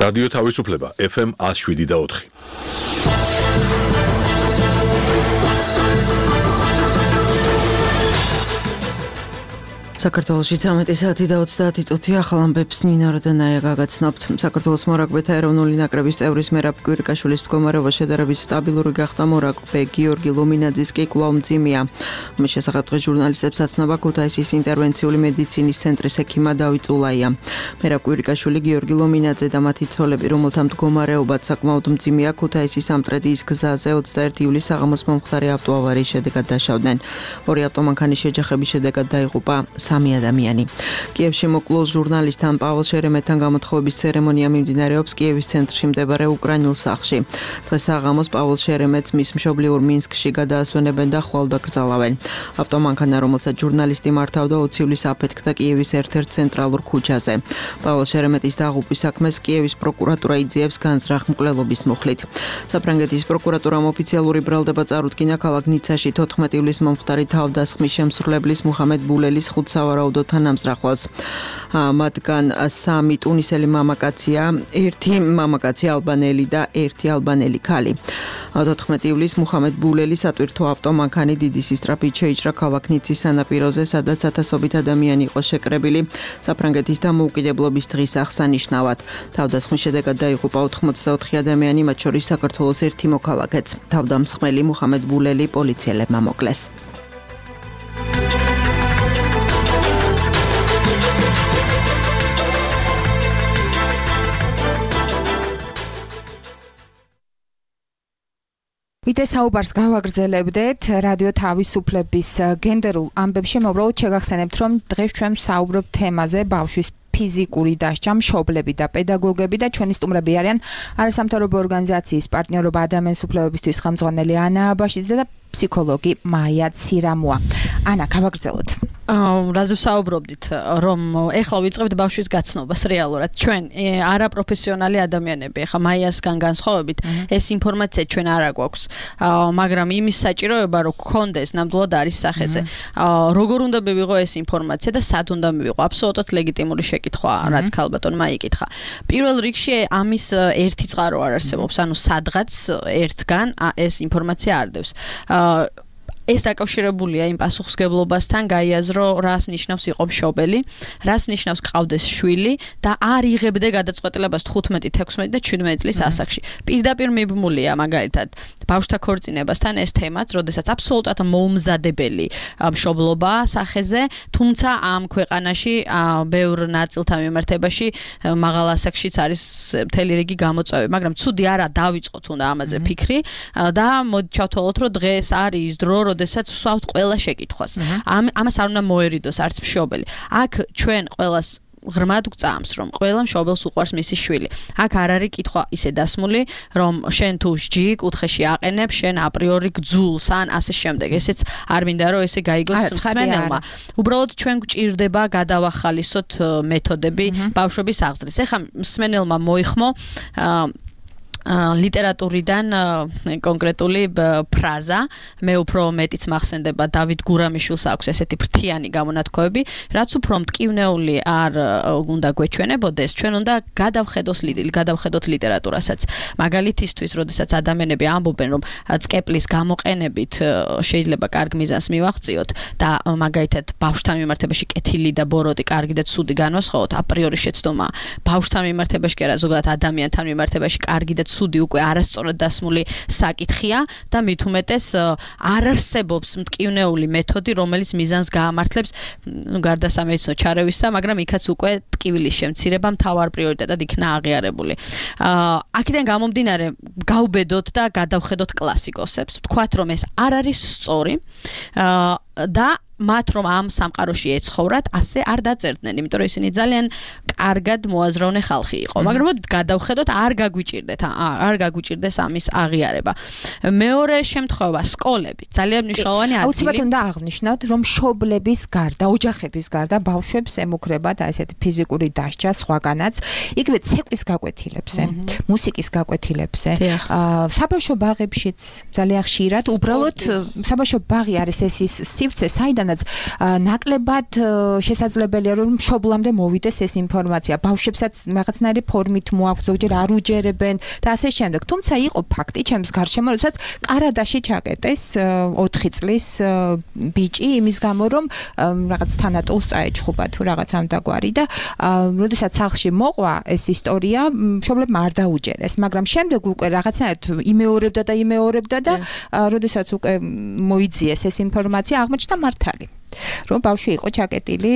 რადიო თავისუფლება FM 107.4. საქართველოში 13 საათი და 30 წუთი ახალ ამბებს ნინა როდონაია გაგაცნობთ. საქართველოს მორაგბეთა ეროვნული ნაკრების წევრის მერაბ კვირიკაშვილის მდგომარეობა შედარებით სტაბილური გახდა. მორაგბე გიორგი ლომინაძის კი კვლავ მძიმეა. ამის შესახებ დღეს ჟურნალისტებს აცნობა ქუთაისის ინტერვენციული მედიცინის ცენტრის ექიმა დავით წულაია. მერაბ კვირიკაშვილი, გიორგი ლომინაძე და მათი ცოლები, რომელთა მდგომარეობაც საკმაოდ მძიმეა, ქუთაისის სამტრედიის გზაზე 21 ივლისს საღამოს მომხდარი ავტოავარიის შედეგად დაშავდნენ. ორი ავტომანქანის შეჯახების შედეგად დაიღუპა 3 ადამიანი. კიევში მოკლულ ჟურნალისტთან პავალ შერემეტთან გამოთხოვების ცერემონია მიმდინარეობს კიევის ცენტრში მდებარე უკრაინულ სახლში. დღეს საღამოს პავალ შერემეტს მის მშობლიურ მინსკში გადაასვენებენ და ხვალ დაკრძალავენ. ავტომანქანა, რომელსაც ჟურნალისტი მართავდა, 20 ივლისს აფეთქდა კიევის ერთ-ერთ ცენტრალურ ქუჩაზე. პავალ შერემეტის დაღუპვის საქმეს კიევის პროკურატურა იძიებს განზრახ მკვლელობის მუხლით. საფრანგეთის პროკურატურამ ოფიციალური ბრალდება წარუდგინა ქალაქ ნიცაში 14 ივლისს მომხდარი თავდასხმის შემსრულებლის მუხამედ ბულელის სავარაუდო თანამზრახველს. მათგან 3 ტუნისელი მამაკაცია, 1 მამაკაცი ალბანელი და 1 ალბანელი ქალი. 14 ივლისს მუხამედ ბულელი სატვირთო ავტომანქანი დიდი სისწრაფით შეიჭრა ქალაქ ნიცის სანაპიროზე, სადაც ათასობით ადამიანი იყო შეკრებილი საფრანგეთის დამოუკიდებლობის დღის აღსანიშნავად. თავდასხმის შედეგად დაიღუპა 84 ადამიანი, მათ შორის საქართველოს 1 მოქალაქეც. თავდამსხმელი მუხამედ ბულელი პოლიციელებმა მოკლეს. ვიდრე საუბარს გავაგრძელებდეთ რადიო თავისუფლების გენდერულ ამბებში, უბრალოდ შეგახსენებთ, რომ დღეს ჩვენ საუბრობთ თემაზე ბავშვის ფიზიკური დასჯა, მშობლები და პედაგოგები და ჩვენი სტუმრები არიან არასამთავრობო ორგანიზაციის პარტნიორობა ადამიანის უფლებებისთვის ხელმძღვანელი ანა აბაშიძე და ფსიქოლოგი მაია ცირამოა. ანა, გავაგრძელოთ. რაზე ვსაუბრობდით, რომ ეხლა ვიწყებთ ბავშვის გაცნობას რეალურად. ჩვენ არაპროფესიონალი ადამიანები, ეხლა მაიასგან განსხვავებით, ეს ინფორმაცია ჩვენ არ აგვაქვს, მაგრამ იმის საჭიროება, რომ გქონდეს, ნამდვილად არის სახეზე. როგორ უნდა მივიღო ეს ინფორმაცია და სად უნდა მივიღო? აბსოლუტურად ლეგიტიმური შეკითხვაა, რაც ქალბატონმა იკითხა. პირველ რიგში ამის ერთი წყარო არ არსებობს, ანუ სადღაც ერთგან ეს ინფორმაცია არ დევს. ეს დაკავშირებულია იმ პასუხისგებლობასთან, გაიაზრო, რას ნიშნავს იყო მშობელი, რას ნიშნავს ყავდეს შვილი და არ იღებდე გადაწყვეტილებას 15, 16 და 17 წლის ასაკში. პირდაპირ მიბმულია მაგალითად ბავშვთა ქორწინებასთან ეს თემაც, როდესაც აბსოლუტურად მოუმზადებელი მშობლობა სახეზე, თუმცა ამ ქვეყანაში ბევრ ნაწილთა მიმართებაში მაღალ ასაკშიც არის მთელი რიგი გამოწვევები, მაგრამ ცუდი არა დავიწყოთ უნდა ამაზე ფიქრი და მოდი ჩავთვალოთ, რომ დღეს არის ის დრო, როდესაც ვსვავთ ყველა შეკითხვას. ამას არ უნდა მოერიდოს არც მშობელი. აქ ჩვენ ყველას ღრმად გვწამს, რომ ყველა მშობელს უყვარს მისი შვილი. აქ არ არის კითხვა ისე დასმული, რომ შენ თუ სჯი კუთხეში აყენებ, შენ აპრიორი გძულს ან ასე შემდეგ. ესეც არ მინდა რომ ესე გაიგოს მსმენელმა. უბრალოდ ჩვენ გვჭირდება გადავახალისოთ მეთოდები ბავშვების აღზრდის. ეხლა მსმენელმა მოიხმო ლიტერატურიდან კონკრეტული ფრაზა, მე უფრო მეტიც მახსენდება დავით გურამიშვილს აქვს ესეთი ფრთიანი გამონათქვამები, რაც უფრო მტკივნეული არ უნდა გვეჩვენებოდეს, ჩვენ უნდა გადავხედოთ ლიტერატურასაც. მაგალითისთვის, როდესაც ადამიანები ამბობენ, რომ წკეპლის გამოყენებით შეიძლება კარგ მიზანს მივაღწიოთ და მაგალითად ბავშვთან მიმართებაში კეთილი და ბოროტი, კარგი და ცუდი განვასხვაოთ, აპრიორი შეცდომა ბავშვთან მიმართებაში კი არა, ზოგადად ადამიანთან მიმართებაში კარგი და ცუდი უკვე არასწორად დასმული საკითხია და მით უმეტეს არ არსებობს მტკივნეული მეთოდი, რომელიც მიზანს გაამართლებს, გარდა სამედიცინო ჩარევისა, მაგრამ იქაც უკვე ტკივილის შემცირება მთავარ პრიორიტეტად იქნა აღიარებული. აქედან გამომდინარე, გავბედოთ და გადავხედოთ კლასიკოსებს, ვთქვათ, რომ ეს არ არის სწორი და მათ რომ ამ სამყაროში ეცხოვრათ, ასე არ დაწერდნენ, იმიტომ რომ ისინი ძალიან კარგად მოაზროვნე ხალხი იყო. მაგრამ მოდით გადავხედოთ, არ გაგვიჭირდეს ამის აღიარება. მეორე შემთხვევა, სკოლები, ძალიან მნიშვნელოვანი ადგილი. აუცილებლად უნდა აღნიშნოთ, რომ მშობლების გარდა, ოჯახების გარდა ბავშვებს ემუქრებათ ესეთი ფიზიკური დასჯა სხვაგანაც, იგივე ცეკვის გაკვეთილებზე, მუსიკის გაკვეთილებზე, საბავშვო ბაღებშიც ძალიან ხშირად, უბრალოდ საბავშვო ბაღი არის ეს ის სივრცე, საიდანაც ნაკლებად შესაძლებელია რომ მშობლამდე მოვიდეს ეს ინფორმაცია ინფორმაცია, ბავშვებსაც რაღაცნაირი ფორმით მოაქვს, ზოგჯერ არ უჯერებენ და ასე შემდეგ. თუმცა იყო ფაქტი ჩემს გარშემო, როდესაც კარადაში ჩაკეტეს 4 წლის ბიჭი იმის გამო, რომ რაღაც თანატოლს წაეჩხუბა თუ რაღაც ამდაგვარი და როდესაც სახლში მოყვა ეს ისტორია, მშობლებმა არ დაუჯერეს, მაგრამ შემდეგ უკვე რაღაცნაირად იმეორებდა და როდესაც უკვე მოიძიეს ეს ინფორმაცია, აღმოჩნდა მართალი. რომ ბავშვი იყო ჩაკეტილი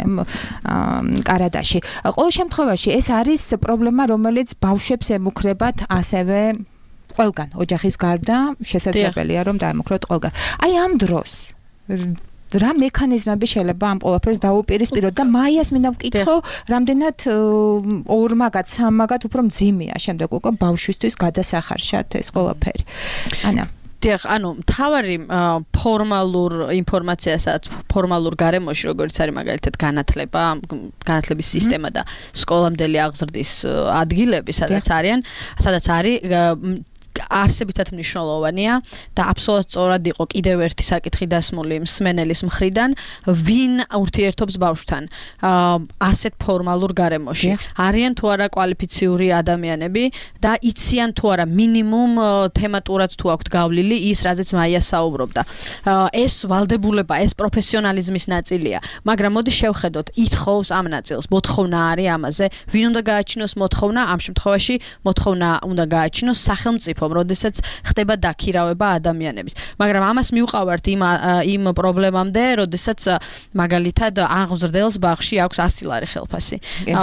კარადაში. ყოველ შემთხვევაში ეს არის პრობლემა, რომელიც ბავშვებს ემუქრებათ ასევე ყველგან, ოჯახის გარდა, შესაძლებელია რომ დაემუქროთ ყველგან. აი ამ დროს რა მექანიზმები შეიძლება ამ ყველაფერს დაუპირისპიროთ და მაიას მინდა ვკითხო, რამდენად 2-მაგად, 3-მაგად უფრო მძიმეა შემდეგ უკვე ბავშვისთვის გადასახარშად ეს ყველაფერი. ანა დიახ, მთავარი ფორმალურ ინფორმაციასაც ფორმალურ გარემოში, როგორც არის მაგალითად განათლების სისტემა და სკოლამდელი აღზრდის ადგილები, სადაც არის არსებითად მნიშვნელოვანია და აბსოლუტურად სწორად იყო კიდევ ერთი საკითხი დასმული მსმენელის მხრიდან, ვინ ურთიერთობს ბავშვთან ასეთ ფორმალურ გარემოში. არიან თუ არა კვალიფიციური ადამიანები და იციან თუ არა მინიმუმ თემატურად თუ აქვთ გავლილი ის, რაზეც მაია საუბრობდა. ეს ვალდებულება, ეს პროფესიონალიზმის ნაწილია, მაგრამ მოდი შევხედოთ, ითხოვს ამ ნაწილს, მოთხოვნა არის ამაზე, ვინ უნდა გააჩინოს მოთხოვნა, ამ შემთხვევაში მოთხოვნა უნდა გააჩინოს სახელმწიფო, როდესაც ხდება დაქირავება ადამიანების. მაგრამ ამას მივყავართ იმ პრობლემამდე, როდესაც მაგალითად აღზრდელს ბაღში აქვს 100 ლარი ხელფასი.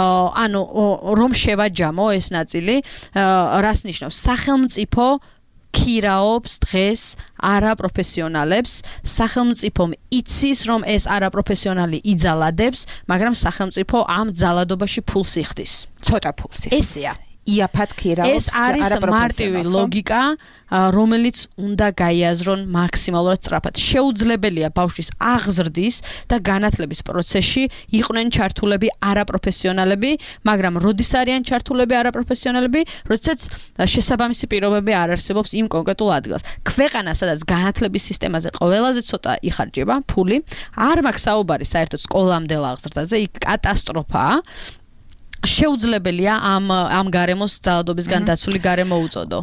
რომ შევაჯამო ეს ნაწილი, რას ნიშნავს? სახელმწიფო ქირაობს დღეს არაპროფესიონალებს, სახელმწიფომ იცის, რომ ეს არაპროფესიონალი იძალადებს, მაგრამ სახელმწიფო ამ ძალადობაში ფულს იხდის. ცოტა ფულს იხდის. ესეა. იაფად ქირაობს ეს არის მარტივი ლოგიკა, რომელიც უნდა გაიაზრონ მაქსიმალურად სწრაფად. შეუძლებელია ბავშვის აღზრდის და განათლების პროცესში იყვნენ ჩართულები არაპროფესიონალები, მაგრამ როდის არიან ჩართულები არაპროფესიონალები, როდესაც შესაბამისი პირობები არ არსებობს იმ კონკრეტულ ადგილას. ქვეყანა, სადაც განათლების სისტემაზე ყველაზე ცოტა იხარჯება ფული, არ მაქვს საუბარი საერთოდ სკოლამდელ აღზრდაზე, იქ კატასტროფაა. შეუძლებელია ამ გარემოს ძალადობისგან დაცული გარემო უწოდო.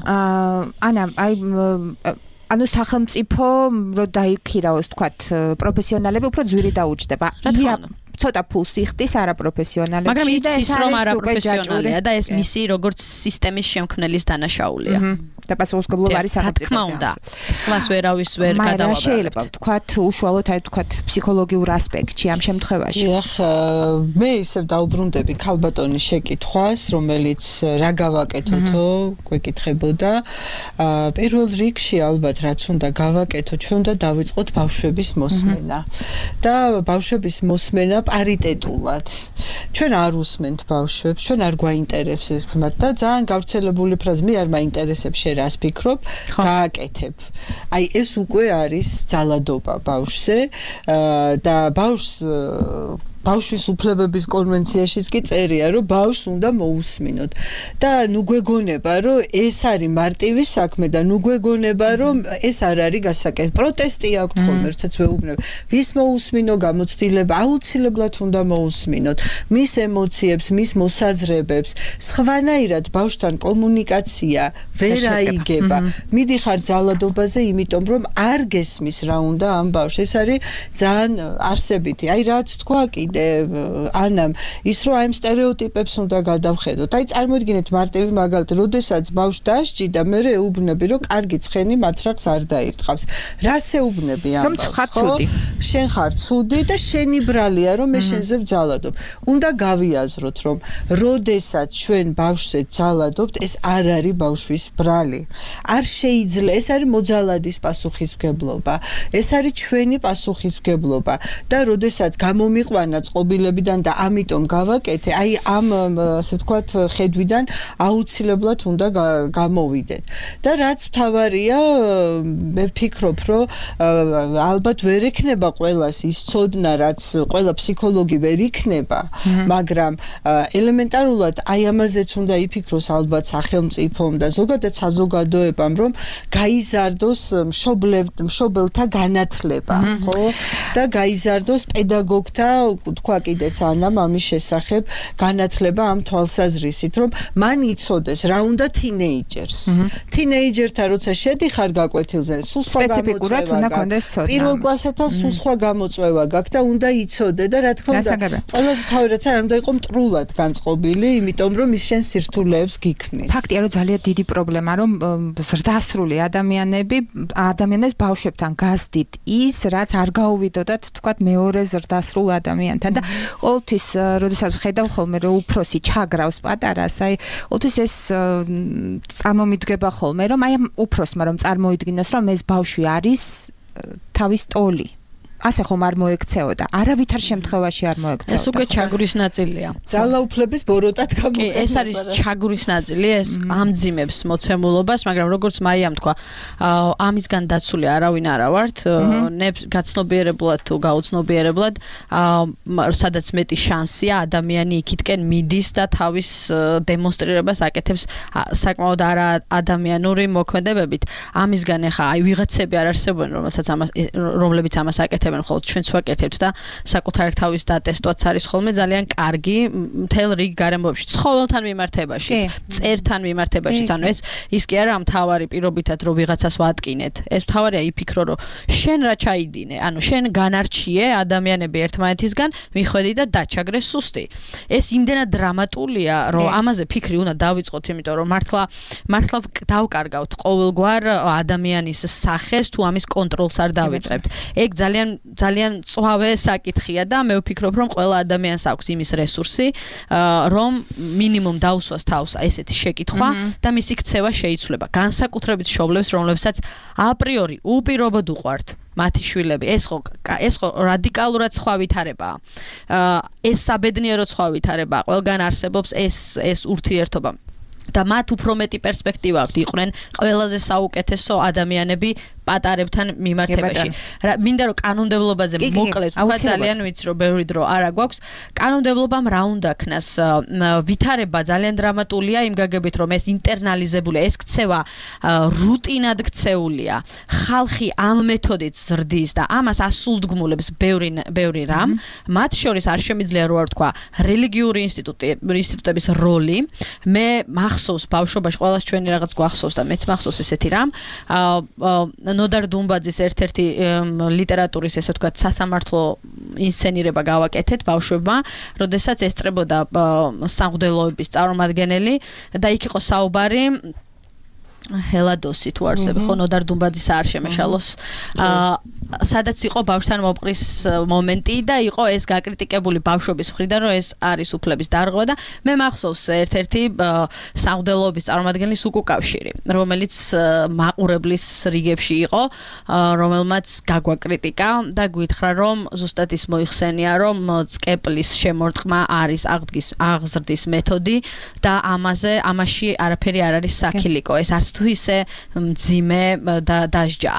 ანუ სახელმწიფო რო დაიქირაოს თქვათ პროფესიონალები უფრო ძვირი დაუჯდება. ცოტა ფულს იხდის არაპროფესიონალებში, მაგრამ იცის რომ არაპროფესიონალია და ეს მისი როგორც სისტემის შემქმნელის დანაშაულია. და პასუხისმგებლობა არის სახელმწიფოს. სხვას ვერავის ვერ გადავაბარებთ. შეიძლება ვთქვათ უშუალოდ თქვათ ფსიქოლოგიურ ასპექტში ამ შემთხვევაში. მე ისევ დაუბრუნდები ქალბატონის შეკითხვას, რომელიც რა გავაკეთოთო, გვეკითხებოდა. პირველ რიგში ალბათ რაც უნდა გავაკეთოთ, ჩვენ უნდა დავიწყოთ ბავშვების მოსმენა. და ბავშვების მოსმენა პარიტეტულად. ჩვენ არ უსმენთ ბავშვებს, ჩვენ არ გვაინტერესებს ეს მათ და ძალიან გავრცელებული ფრაზა, მე არ მაინტერესებს რას ფიქრობ, გააკეთებ. აი ეს უკვე არის ძალადობა ბავშვზე და ბავშვის უფლებების კონვენციაშიც კი წერია, რომ ბავშვს უნდა მოусმინოთ. და ნუ გვეგონება, რომ ეს არის მარტივი საქმე და ნუ გვეგონება, რომ ეს არ არის გასაკეთებელი. პროტესტი აქვს ხოლმე, როდესაც ვეუბნებ. ვის მოусმინო გამოცდილება, აუცილებლად უნდა მოусმინოთ. მის ემოციებს, მის მოსაზრებებს, სხვანაირად ბავშვთან კომუნიკაცია ვერ აიგება. მიდიხარ ძალადობაზე, იმიტომ რომ არ გესმის რა უნდა ამ ბავშვს. ეს არის ძალიან არსებითი. აი რაც თქვა კიდე ანამ ის რომ აი სტერეოტიპებს უნდა გადავხედოთ. აი წარმოიდგინეთ მარტივი მაგალითი, როდესაც ბავშვი დასჭიდა, მე ეუბნები რომ კარგი ცხენი მათ რახს არ დაირწყავს. რას ეუბნები ამ ბავშვს? შენ ხარ ცუდი და შენი ბრალია რომ მე შენზე ვძალადობ. უნდა გავიაზროთ რომ როდესაც ჩვენ ბავშვზე ვძალადობთ, ეს არ არის ბავშვის ბრალი. არ შეიძლება, ეს არის მოძალადის პასუხისმგებლობა. ეს არის ჩვენი პასუხისმგებლობა და როდესაც გამომიყვანა წყობილებიდან და ამიტომ გავაკეთე, აი ამ ასე ვთქვათ ხედვიდან აუცილებლად უნდა გამოვიდეთ. და რაც მთავარია, მე ვფიქრობ, რომ ალბათ ვერ ექნება ყველას ის ცოდნა, რაც ყველა ფსიქოლოგი ვერ იქნება, მაგრამ ელემენტარულად აი ამაზეც უნდა იფიქროს ალბათ სახელმწიფომ და ზოგადად საზოგადოებამ, რომ გაიზარდოს მშობელთა განათლება, ხო? და გაიზარდოს პედაგოგთა თქვა კიდეც ანამ ამის შესახებ განათლება ამ თვალსაზრისით, რომ მან იცოდეს რა უნდა თინეიჯერს. თინეიჯერთან როცა შედიხარ გაკვეთილზე, სულ სხვა სპეციფიკურად უნდა კონდეს ცოდნა. პირველ კლასთან სულ სხვა გამოწვევა გაქვს და უნდა იცოდე და რა თქმა უნდა, ყველაზე თავი რაც არ უნდა იყოს მტრულად განწყობილი, იმიტომ რომ ის შენ სირთულეებს გიქმნის. ფაქტია, რომ ძალიან დიდი პრობლემა, რომ ზრდასრული ადამიანებს ბავშვებთან გასდით ის, რაც არ გაუვიდოდათ, თქვათ, მეორე ზრდასრულ ადამიანთან და ყოველთვის, როდესაც ხედავ ხოლმე, რომ უფროსი ჩაგრავს პატარას, აი, ყოველთვის ეს წარმომიდგება ხოლმე, რომ აი ამ უფროსმა რომ წარმოიდგინოს, რომ ეს ბავშვი არის თავის ტოლი. ასე ხომ არ მოექცეოდა. არავითარ შემთხვევაში არ მოექცეოდა. ეს უკვე ჩაგვრის ნაწილია. ძალაუფლების ბოროტად გამოყენება. ეს არის ჩაგვრის ნაწილი, ეს ამძიმებს მოცემულობას, მაგრამ როგორც მაიამ თქვა, ამისგან დაცული არავინ არა ვართ, გაცნობიერებლად თუ გაუცნობიერებლად, სადაც მეტი შანსია ადამიანი იქითკენ მიდის და თავის დემონსტრირებას აკეთებს საკმაოდ არა ადამიანური მოქმედებებით. ამისგან ახლა აი ვიღაცები არ არსებობენ, რომლებიც ამას აკეთებენ. ხოლმე ჩვენც ვაკეთებთ და საკუთარი თავის დატესტვაც არის ხოლმე ძალიან კარგი მთელ რიგ გარემოებში, ცხოველთან მიმართებაში, მწერთან მიმართებაში, ანუ ის კი არა მთავარი პირობითად რომ ვიღაცას ვატკინეთ. ეს მთავარია იფიქრო რომ შენ რა ჩაიდინე, ანუ შენ განარჩიე ადამიანები ერთმანეთისგან, მიხვედი და დაჩაგრე სუსტი. ეს იმდენად დრამატულია, რომ ამაზე ფიქრი უნდა დავიწყოთ, იმიტომ რომ მართლა დავკარგავთ ყოველგვარ ადამიანის სახეს თუ ამის კონტროლს არ დავიწყებთ. ეგ ძალიან წვავე საკითხია და მე ვფიქრობ, რომ ყველა ადამიანს აქვს იმის რესურსი, რომ მინიმუმ დაუსვას თავს ესეთი შეკითხვა და მისი ქცევა შეიცვლება. განსაკუთრებით მშობლებს, რომლებსაც აპრიორი უპირობოდ უყვართ მათი შვილები. ეს ხო რადიკალურად სხვა ვითარებაა. ეს საბედნიერო სხვა ვითარებაა. ყველგან არსებობს ეს ურთიერთობა. და მათ უფრო მეტი პერსპექტივა აქვთ იყვნენ ყველაზე საუკეთესო ადამიანები პატარებთან მიმართებაში. მინდა რომ კანონმდებლობაზე მოკლედ თქვა, ძალიან ვიცი რომ ბევრი დრო არა გვაქვს. კანონმდებლობამ რა უნდა ქნას? ვითარება ძალიან დრამატულია იმ გაგებით, რომ ეს ინტერნალიზებულია, ეს ქცევა რუტინად ქცეულია. ხალხი ამ მეთოდით ზრდის და ამას ასულდგმულებს ბევრი რამ. მათ შორის არ შემიძლია რო არ თქვა რელიგიური ინსტიტუტების როლი. მე მახსოვს ბავშვობაში ყველას ჩვენი რაღაც გვახსოვს და მეც მახსოვს ესეთი რამ. ნოდარ დუმბაძის ერთ-ერთი ლიტერატურის ესე ვთქვათ სასამართლო ინსცენირება გავაკეთეთ ბავშვებმა, როდესაც ესწრებოდა სამღვდელოების წარმომადგენელი და იქ იყო საუბარი ჰელადოსი თუ არსები ხო ნოდარ დუმბაძის არ შემეშალოს სადაც იყო ბავშვთან მოპყრის მომენტი და იყო ეს გაკრიტიკებული ბავშვების მხრიდან, რომ ეს არის უფლების დარღვევა და მე მახსოვს ერთ-ერთი სამღვდელოების წარმომადგენლის უკუკავშირი, რომელიც მაყურებლის რიგებში იყო, რომელმაც გაგვა კრიტიკა და გვითხრა, რომ ზუსტად ის მოიხსენია, რომ წკეპლის შემორტყმა არის აღზრდის მეთოდი და ამაში არაფერი არ არის საქილიკო. ეს არც თუ ისე მძიმე და დასჯა.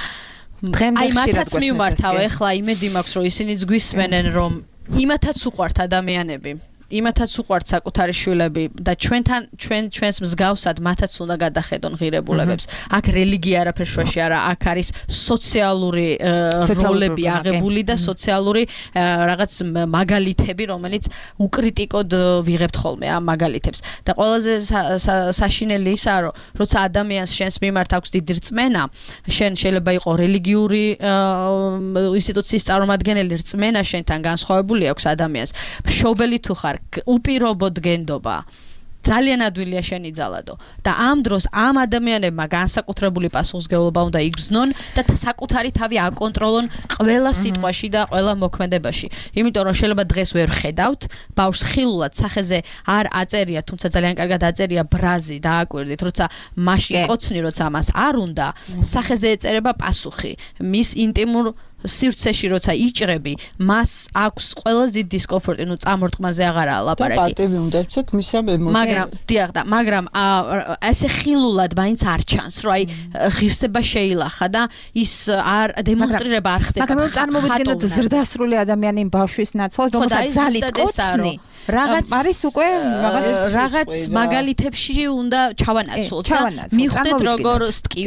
აი მათაც მივმართავ, ეხლა იმედი მაქვს, რომ ისინიც გვისმენენ, რომ იმათაც უყვართ ადამიანები. იმათაც უყვართ საკუთარი შვილები და ჩვენს მსგავსად მათაც უნდა გადახედონ ღირებულებებს. აქ რელიგია არაფერ შუაში არა, აქ არის სოციალური როლები აღებული და სოციალური რაღაც მაგალითები, რომელიც უკრიტიკოდ ვიღებთ ხოლმე ამ მაგალითებს. და ყველაზე საშინელი ისაა, რომ როცა ადამიანს შენს მიმართ აქვს დიდი რწმენა, შენ შეიძლება იყოს რელიგიური ინსტიტუციის წარმომადგენელი, რწმენა შენთან განსხვავებული აქვს ადამიანს. მშობელი თუ ხარ, უპირობოდ გენდობა. ძალიან ადვილია შენი ძალადო და ამ დროს ამ ადამიანებმა განსაკუთრებული პასუხისმგებლობა უნდა იგრძნონ და საკუთარი თავი აკონტროლონ ყველა სიტყვაში და ყველა მოქმედებაში. იმიტომ რომ შეიძლება დღეს ვერ ხედავთ ბავშვს ხილულად სახეზე არ აწერია, თუმცა ძალიან კარგად აწერია ბრაზი და აკვირდით, როცა მაშინ კოცნი, როცა მას არ უნდა, სახეზე ეწერება პასუხი. მის ინტიმურ სივრცეში როცა იჭრები, მას აქვს ყველაზე დიდი დისკომფორტი, ნუ წამორტყმაზე აღარაა ლაპარაკი. და პატივი უნდა ეცეთ მისამ ემოციებს. მაგრამ ესე ხილულად მაინც არ ჩანს, რომ აი ღირსება შეილახა და ის არ დემონსტრირება არ ხდება. მაგრამ წარმოვიდგინოთ ზრდასრული ადამიანი იმ ბავშვის ნაცვლად, რომელსაც ძალით კოცნი არის უკვე რაღაც მაგალითებში უნდა ჩავანაცვლოთ. მივხვდეთ როგორ სტკივა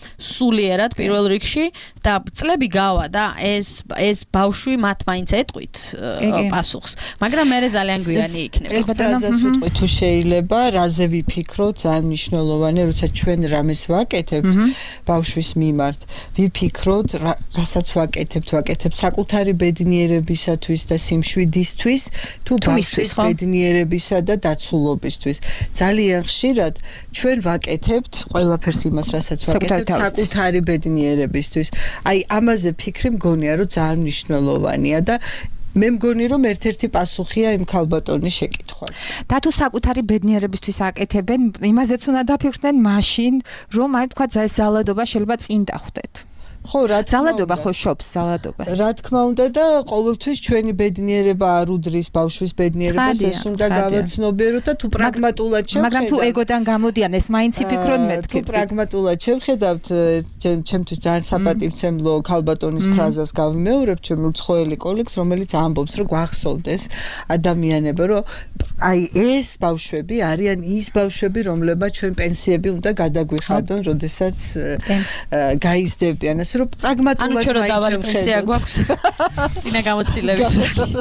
სულიერად პირველ რიგში და წლები გავა და ეს ბავშვი მათ მაინც ეტყვით პასუხს, მაგრამ მე ძალიან გვიანი იქნება. ერთ ფრაზას ვიტყვი თუ შეიძლება, რაზე ვიფიქროთ, ძალიან მნიშვნელოვანია, როცა ჩვენ რამეს ვაკეთებთ ბავშვის მიმართ, ვიფიქროთ, რასაც ვაკეთებთ საკუთარი ბედნიერებისათვის და სიმშვიდისთვის, თუ ბავშვის ბედნიერებისა და დაცულობისთვის. ძალიან ხშირად ჩვენ ვაკეთებთ ყველაფერს იმას, რასაც ვაკეთებთ საკუთარი ბედნიერებისთვის. აი ამაზე ფიქრი მგონია, რომ ძალიან მნიშვნელოვანია და მე მგონი რომ ერთ-ერთი პასუხია იმ ქალბატონის შეკითხვას. და თუ საკუთარი ბედნიერებისთვის აკეთებენ, იმაზეც უნდა დაფიქრდნენ მაშინ, რომ აი თქვა ეს ზალადობა შეიძლება წინ დახვდეთ. ხო, რა ზალადობა ხო შობს ზალადობას. რა თქმა უნდა და ყოველთვის ჩვენი ბედნიერება არ უდრის ბავშვის ბედნიერებას, ეს უნდა გავაცნობიეროთ და თუ პრაგმატულად შევხედავთ. მაგრამ თუ ეგოდან გამოდიან, ეს მაინც იფიქრონ მეთქი. თუ პრაგმატულად შევხედავთ, ჩემთვის ძალიან საპატივცემლო ქალბატონის ფრაზას გავიმეორებ, ჩემი უცხოელი კოლეგს, რომელიც ამბობს, რომ გვახსოვდეს ადამიანებო, რომ აი ეს ბავშვები არიან ის ბავშვები, რომლებმაც ჩვენ პენსიები უნდა გადაგვიხადონ, როდესაც გაიზრდებიან. რომ პრაგმატულად პენსია გვაქვს წინა გამოცდილების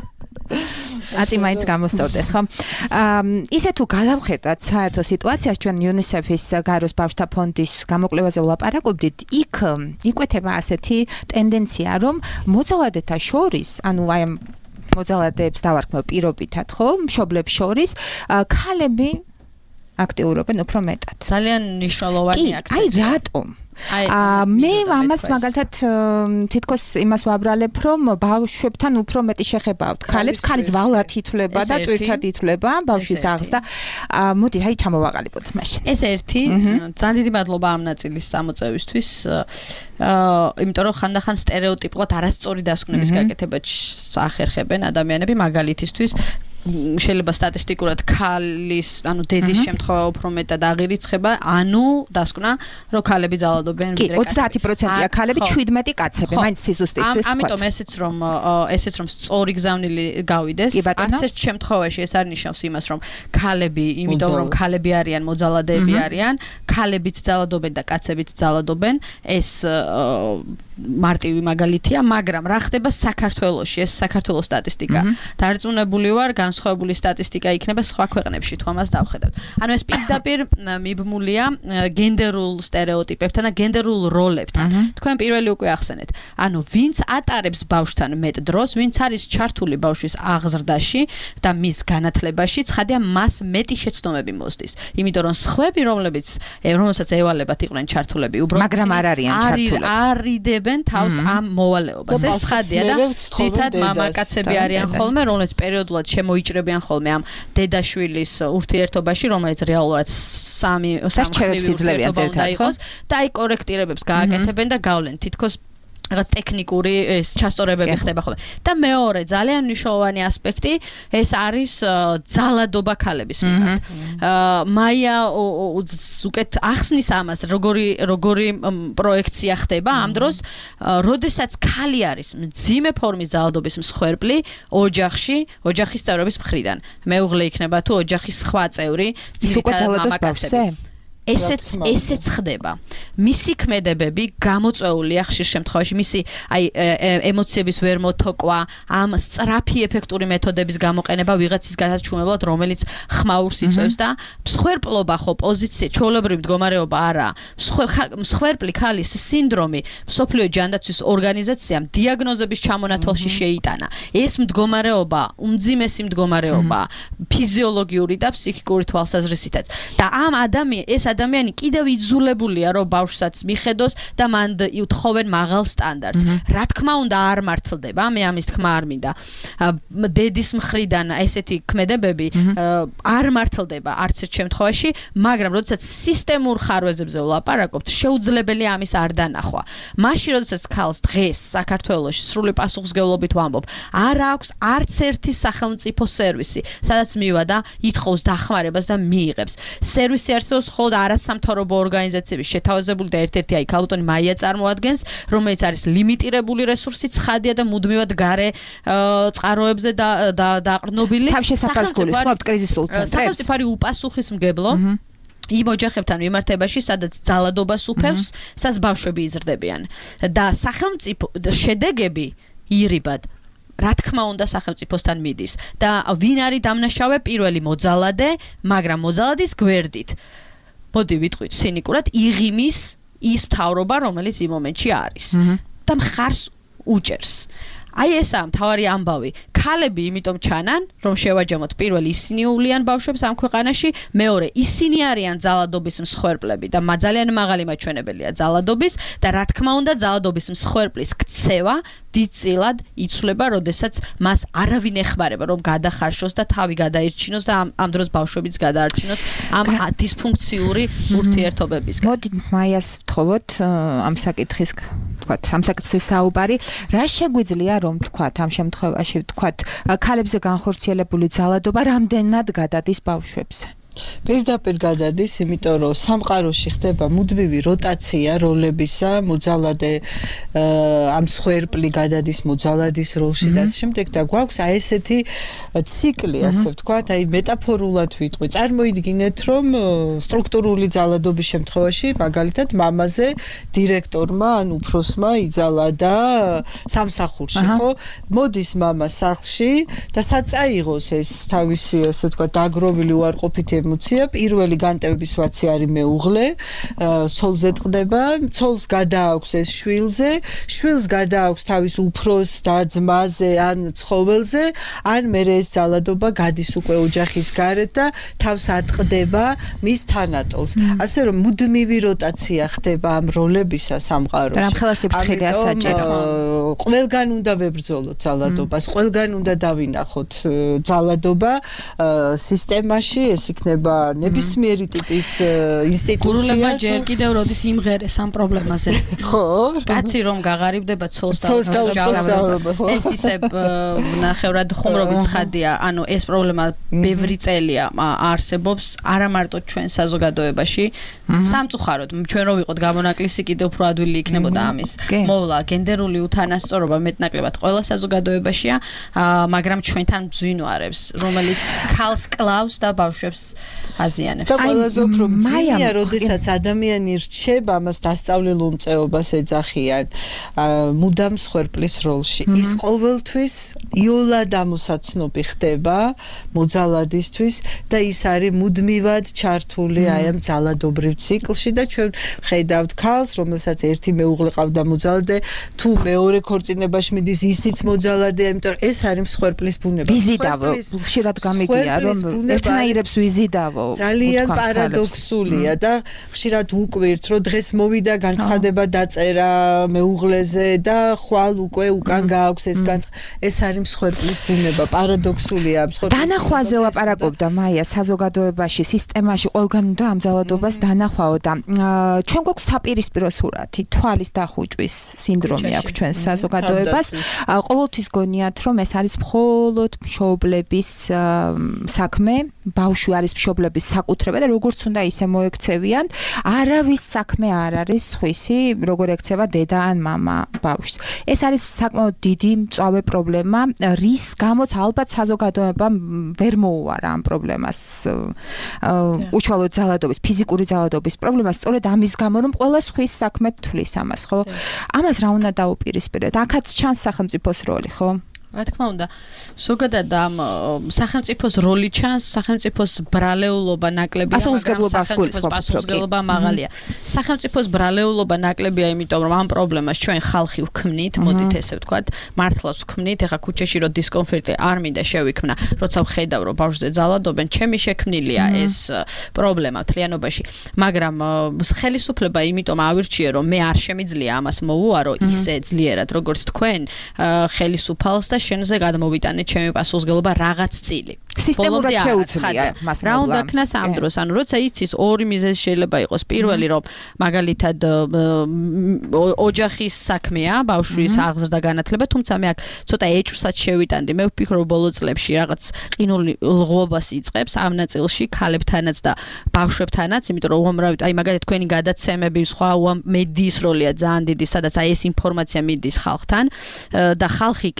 აწი მაინც გამოსწორდეს ხო? ისე თუ გადავხედათ საერთო სიტუაციას, ჩვენ UNICEF-ის გაეროს ბავშვთა ფონდის გამოკვლევაზე ვლაპარაკობდით, იქ იკვეთება ასეთი ტენდენცია, რომ მოძალადეთა შორის, ანუ აი მოძალადეებს დავარქმევ პირობითად, ხო, მშობლებს შორის, ქალები აქტიურობენ უფრო მეტად. ძალიან მნიშვნელოვანი აქცენტია. აი რატომ? მე ამას მაგალითად თითქოს იმას ვაბრალებ, რომ ბავშვებთან უფრო მეტი შეხება აქვს. ქალებს ვალად ითვლება და ტვირთად ითვლება ბავშვის აღზრდა და მოდი აი ჩამოვაყალიბოთ მაშინ. ეს ერთი, ძალიან დიდი მადლობა ამ ნაწილის გამოწვევისთვის. იმიტომ რომ ხანდახან სტერეოტიპულად არასწორი დასკვნების გაკეთებას ახერხებენ ადამიანები, მაგალითისთვის შეიძლება სტატისტიკურად ქალის, ანუ დედის შემთხვევა უფრო მეტად აღირიცხება, ანუ დასკვნა, რომ ქალები ძალადობენ ვიდრე კაცები. 30%-ია ქალები, 17 კაცები, მაინც სიზუსტისთვის თქვა. ამიტომ ესეც რომ სწორი გზავნილი გავიდეს, არც ერთ შემთხვევაში ეს არ ნიშნავს იმას, რომ ქალები, იმიტომ რომ ქალები არიან, მოძალადეები არიან, ქალებიც ძალადობენ და კაცებიც ძალადობენ, ეს მარტივი მაგალითია, მაგრამ რა ხდება საქართველოში, ეს საქართველოს სტატისტიკა. დარწმუნებული ვარ, განსხვავებული სტატისტიკა იქნება სხვა ქვეყნებში, თუ ამას დავხედავთ. ანუ ეს პირდაპირ მიბმულია გენდერულ სტერეოტიპებთან და გენდერულ როლებთან. თქვენ პირველი უკვე ახსენეთ. ანუ ვინც ატარებს ბავშვთან მეტ დროს, ვინც არის ჩართული ბავშვის აღზრდაში და მის განათლებაში, ცხადია მას მეტი შეცდომები მოსდის. იმიტომ რომ სხვები, რომელსაც ევალებათ იყვნენ ჩართულები, უბრალოდ მაგრამ არ არიან ჩართულები. არიდებენ თავს ამ მოვალეობას. ეს ცხადია და თითქოს მამაკაცები არიან ხოლმე, რომლებიც პერიოდულად შემოიჭრებიან ხოლმე ამ დედაშვილის ურთიერთობაში, რომელიც რეალურად სამხრივი ურთიერთობა უნდა იყოს და აი კორექტირებებს გააკეთებენ და გავლენ თითქოს რაღაც ტექნიკური ეს ჩასწორებები ხდება ხოლმე. და მეორე ძალიან მნიშვნელოვანი ასპექტი ეს არის ძალადობა ქალების მიმართ. მაია უკეთ ახსნის ამას, როგორი პროექცია ხდება ამ დროს, როდესაც ქალი არის მძიმე ფორმის ძალადობის მსხვერპლი ოჯახის წევრების მხრიდან. მეუღლე იქნება თუ ოჯახის სხვა წევრი, ძირითადად მამაკაცები. ესეც ხდება. მისი ქმედებები გამოწვეულია ხშირ შემთხვევაში, მისი აი ემოციების ვერ მოთოკვა, ამ სწრაფი ეფექტური მეთოდების გამოყენება ვიღაცის გადაჩუმებლად, რომელიც ხმაურს იწვევს და მსხვერპლობა ხო პოზიცია, ჩვეულებრივი მდგომარეობა არა. მსხვერპლი ქალის სინდრომი მსოფლიო ჯანდაცვის ორგანიზაციამ დიაგნოზების ჩამონათვალში შეიტანა. ეს მდგომარეობა, უმძიმესი მდგომარეობა, ფიზიოლოგიური და ფსიქიკური თვალსაზრისითაც. და ამ ადამიანი კიდევ იძულებულია, რომ ბავშვსაც მიხედოს და მან უთხოვენ მაღალ სტანდარტს. რა თქმა უნდა არ მართლდება, მე ამის თქმა არ მინდა. დედის მხრიდან ესეთი ქმედებები არ მართლდება არც ერთ შემთხვევაში, მაგრამ როდესაც სისტემურ ხარვეზებზე ვლაპარაკობთ, შეუძლებელია ამის არ დანახვა. მაშინ როდესაც ქალს დღეს საქართველოში სრული პასუხისმგებლობით ვამბობ, არ აქვს არც ერთი სახელმწიფო სერვისი, სადაც მივა და ითხოვს დახმარებას და მიიღებს. სერვისი არსებობს მხოლოდ არასამთავრობო ორგანიზაციების შეთავაზებული და ერთ-ერთი აი ქალბატონი მაია წარმოადგენს, რომელიც არის ლიმიტირებული რესურსი, ცხადია და მუდმივად გარე წყაროებზე დაყრდნობილი. თავშესაფარს გულისხმობთ კრიზისულ ცენტრებს. სახელმწიფო არის უპასუხისმგებლო იმ ოჯახებთან მიმართებაში, სადაც ძალადობას უფევს, სადაც ბავშვები იზრდებიან და სახელმწიფო შედეგები ირიბად რა თქმა უნდა სახელმწიფოსთან მიდის და ვინ არის დამნაშავე პირველი მოძალადე, მაგრამ მოძალადის გვერდით მოდი ვიტყვით ცინიკურად იღიმის ის მთავრობა, რომელიც იმ მომენტში არის და მხარს უჭერს. აი ესაა მთავარი ამბავი. ქალები იმიტომ ჩანან, რომ შევაჯამოთ პირველი ისინი უვლიან ბავშვებს ამ ქვეყანაში, მეორე ისინი არიან ძალადობის მსხვერპლები და ძალიან მაღალი მაჩვენებელია ძალადობის და რა თქმა უნდა ძალადობის მსხვერპლის ქცევა დიდწილად იცვლება, როდესაც მას არავინ ეხმარება, რომ გადახარშოს და თავი გადაირჩინოს და ამ დროს ბავშვებიც გადაარჩინოს ამ დისფუნქციური ურთიერთობებისგან. მოდი მაიას ვთხოვოთ ამ საკითხის ვთქვათ, ამ საკითხის საუბარი, რა შეგვიძლია რომ ვთქვათ, ამ შემთხვევაში ვთქვათ, ქალებზე განხორციელებული ძალადობა რამდენად გადადის ბავშვებზე? პირდაპირ გადადის, იმიტომ რომ სამყაროში ხდება მუდმივი როტაცია როლებისა, მოძალადე ამ მსხვერპლი გადადის მოძალადის როლში და შემდეგ და გვაქვს აი ესეთი ციკლი, ასე ვთქვათ, აი მეტაფორულად ვიტყვი. წარმოიდგინეთ, რომ სტრუქტურული ძალადობის შემთხვევაში, მაგალითად, მამაზე დირექტორმა ან უფროსმა იძალა სამსახურში, ხო? მოდის მამა სახლში და საწაიღოს ეს თავისი, ასე ვთქვათ, დაგროვილი უარყოფითი ემოცია, პირველი განტევების ვაცი არის მეუღლე, ცოლზე ტყდება, ცოლს გადააქვს ეს შვილზე, შვილს გადააქვს თავის უფროს და ძმაზე ან ცხოველზე, ან მერე ეს ძალადობა გადის უკვე ოჯახის გარეთ და თავს ატყდება მის თანატოლს. ასე რომ მუდმივი როტაცია ხდება ამ როლებისა სამყაროში. რამხელა სიფრთხილეა საჭირო. ყველგან უნდა ვებრძოლოთ ძალადობას, ყველგან უნდა დავინახოთ ძალადობა სისტემაში, ეს იქნება ნებისმიერი ტიპის ინსტიტუცია. გურულება ჯერ კიდევ როდის იმღერეს ამ პრობლემაზე. ხო? კაცი რომ გაღარიბდება ცოლს და ეს ისე ნახევრად ხუმრობით ცხადია, ანუ ეს პრობლემა ბევრი წელია არსებობს, არა მარტო ჩვენ საზოგადოებაში, სამწუხაროდ ჩვენ რო ვიყოთ გამონაკლისი კიდევ უფრო ადვილი იქნებოდა ამის მოვლა გენდერული უთანასწორობა მეტნაკლებად ყველა საზოგადოებაშია, მაგრამ ჩვენთან ბძვინვარებს, რომელიც ქალს კლავს და ბავშვებს აზიანებს. და ყველაზე უფრო მძიმეა, როდესაც ადამიანი რჩება ამას დასწავლილ უმწეობას ეძახიან მუდამ მსხვერპლის როლში. ის ყოველთვის იოლად ამოსაცნობი ხდება მოძალადისთვის და ის არის მუდმივად ჩართული აი ამ ძალადობრივ ციკლში და ჩვენ ხედავთ ქალს, რომელსაც ერთი მეუღლე ყავდა მოძალადე, თუ მეორე ქორწინებაში მიდის ისიც მოძალადეა, იმიტომ რომ ეს არის მსხვერპლის ბუნება. ვიზიდავო, ხშირად გამიგია რომ ერთნაირებს ვიზიდავო. ძალიან პარადოქსულია და ხშირად უკვირთ, რომ დღეს მოვიდა განცხადება დაწერა მეუღლეზე და ხვალ უკვე უკან გააქვს ეს ეს არის მსხვერპლის ბუნება, პარადოქსულია მსხვერპლის. დანახვაზე ლაპარაკობდა მაია საზოგადოებაში, სისტემაში ყველგან უნდა ამ ძალადობას დანახვაო და ჩვენ გვაქვს საპირისპირო სურათი, თვალის დახუჭვის სინდრომი აქვს ჩვენ საზოგადოებას. ყოველთვის გონიათ, რომ ეს არის მხოლოდ მშობლების საქმე, ბავშვი არის მშობლების საკუთრება და როგორც უნდა ისე მოექცევიან, არავის საქმე არ არის სხვისი, როგორ ექცევა დედა ან მამა ბავშვს. ეს არის საკმაოდ დიდი მწვავე პრობლემა, რის გამოც ალბათ საზოგადოებამ ვერ მოუარა ამ პრობლემას, უშუალოდ ძალადობის, ფიზიკური ძალადობის პრობლემას, სწორედ ამის გამო, რომ ყველა სხვის საქმე თვლის ამას, ხო? ამას რა უნდა დაუპირისპირდეთ? აქაც ჩანს სახელმწიფოს როლი, ხო? რა თქმა უნდა, ზოგადად ამ სახელმწიფოს როლი ჩანს, სახელმწიფოს ბრალეულობა ნაკლებია, მაგრამ სახელმწიფოს პასუხისმგებლობა მაღალია. სახელმწიფოს ბრალეულობა ნაკლებია, იმიტომ რომ ამ პრობლემას ჩვენ ხალხი ვქმნით, მოდით ესე ვთქვათ, მართლაც ვქმნით, ეხა ქუჩაში რო დისკომფორტი არ მინდა შევიქმნა, როცა ვხედავ რომ ბავშვზე ძალადობენ, ჩემი შექმნილია ეს პრობლემა მთლიანობაში, მაგრამ ხელისუფლება იმიტომ ავირჩიე, რომ მე არ შემიძლია ამას მოვუარო ისე ძლიერად, როგორც თქვენ ხელისუფალს და შენზე გადმოვიტანე ჩემი პასუხისმგებლობა რაღაც წილი. სისტემურად შეუძლია მას რა უნდა ქნას ამ დროს, ანუ როცა იცის ორი მიზეზი შეიძლება იყოს. პირველი რომ მაგალითად ოჯახის საქმეა, ბავშვის აღზრდა განათლება, თუმცა მე აქ ცოტა ეჭვსაც შევიტანდი. მე ვფიქრობ ბოლო წლებში რაღაც ყინული ლღვობას იწყებს ამ ნაწილში ქალებთანაც და ბავშვებთანაც, იმიტომ რომ უამრავი აი მაგალითად თქვენი გადაცემები, სხვა მედიის როლია ძალიან დიდი, სადაც აი ეს ინფორმაცია მიდის ხალხთან და ხალხი კეთილ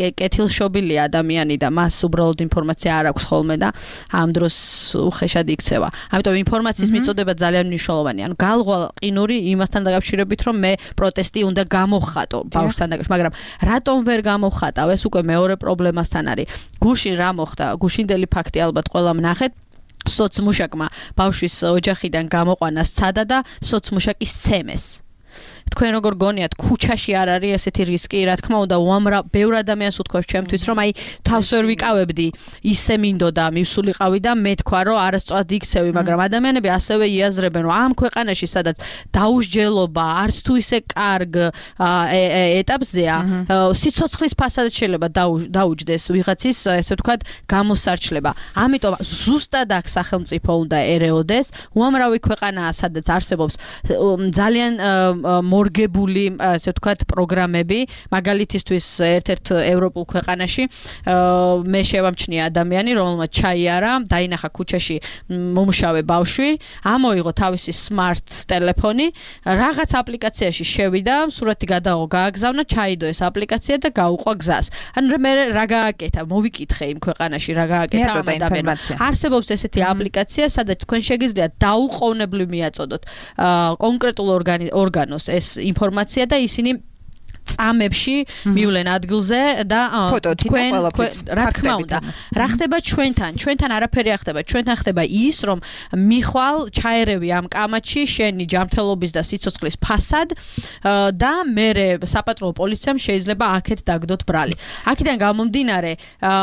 დილშობილი ადამიანი და მას უბრალოდ ინფორმაცია არ აქვს ხოლმე და ამ დროს უხეშად იქცევა. ამიტომ ინფორმაციის მიწოდება ძალიან მნიშვნელოვანია. ანუ გალღვალ ყინური იმასთან დაკავშირებით, რომ მე პროტესტი უნდა გამოვხატო ბავშვთან დაკავშირებით, მაგრამ რატომ ვერ გამოვხატავ? ეს უკვე მეორე პრობლემასთან არის. გუშინ რა მოხდა? გუშინდელი ფაქტი ალბათ ყველამ ნახეთ. სოცმუშაკმა ბავშვის ოჯახიდან გამოყვანა სცადა და სოცმუშაკის ცემეს. თქვენ როგორ გონიათ, ქუჩაში არ არის ესეთი რისკი, რა თქმა უნდა, უამრავ ბევრ ადამიანს უთქვას ჩემთვის, რომ აი თავს ვერ ვიკავებდი, ისე მინდოდა მივსულიყავი და მე თქვა, რომ არასწორად იქცევი, მაგრამ ადამიანები ასევე იაზრებენ, რომ ამ ქვეყანაში, სადაც დაუსჯელობა არც თუ ისე კარგ ეტაპზეა, სიცოცხლის ფასადაც შეიძლება დაუჯდეს ვიღაცის, ესე ვთქვათ, გამოსარჩლება. ამიტომ ზუსტად აქ სახელმწიფო უნდა ერეოდეს, უამრავი ქვეყანაა, სადაც არსებობს ძალიან მორგებული, ასე ვთქვათ, პროგრამები, მაგალითისთვის ერთ-ერთ ევროპულ ქვეყანაში მე შევამჩნია ადამიანი, რომელმაც ჩაიარა, დაინახა ქუჩაში მომშავე ბავშვი, ამოიღო თავისი smart ტელეფონი, რაღაც აპლიკაციაში შევიდა, სურათი გადააღო, გააგზავნა, ჩაიდო ეს აპლიკაცია და გაუყვა გზას. ანუ მე რა გააკეთა, მოვიკითხე იმ ქვეყანაში რა გააკეთა ამ ადამიანს. არსებობს ესეთი აპლიკაცია, სადაც თქვენ შეგიძლიათ დაუყოვნებლივ მიაწოდოთ კონკრეტულ ორგანოს ეს ინფორმაცია და ისინი წამებში მივლენ ადგილზე და თქვენ რა თქმა უნდა რა ხდება ჩვენთან არაფერი არ ხდება ჩვენთან ხდება ის რომ მიხვალ ჩაერევი ამ კამათში შენი ჯანმრთელობის და სიცოცხლის ფასად და მე საპატრულო პოლიციამ შეიძლება აქეთ დაგდოთ ბრალი აქედან გამომდინარე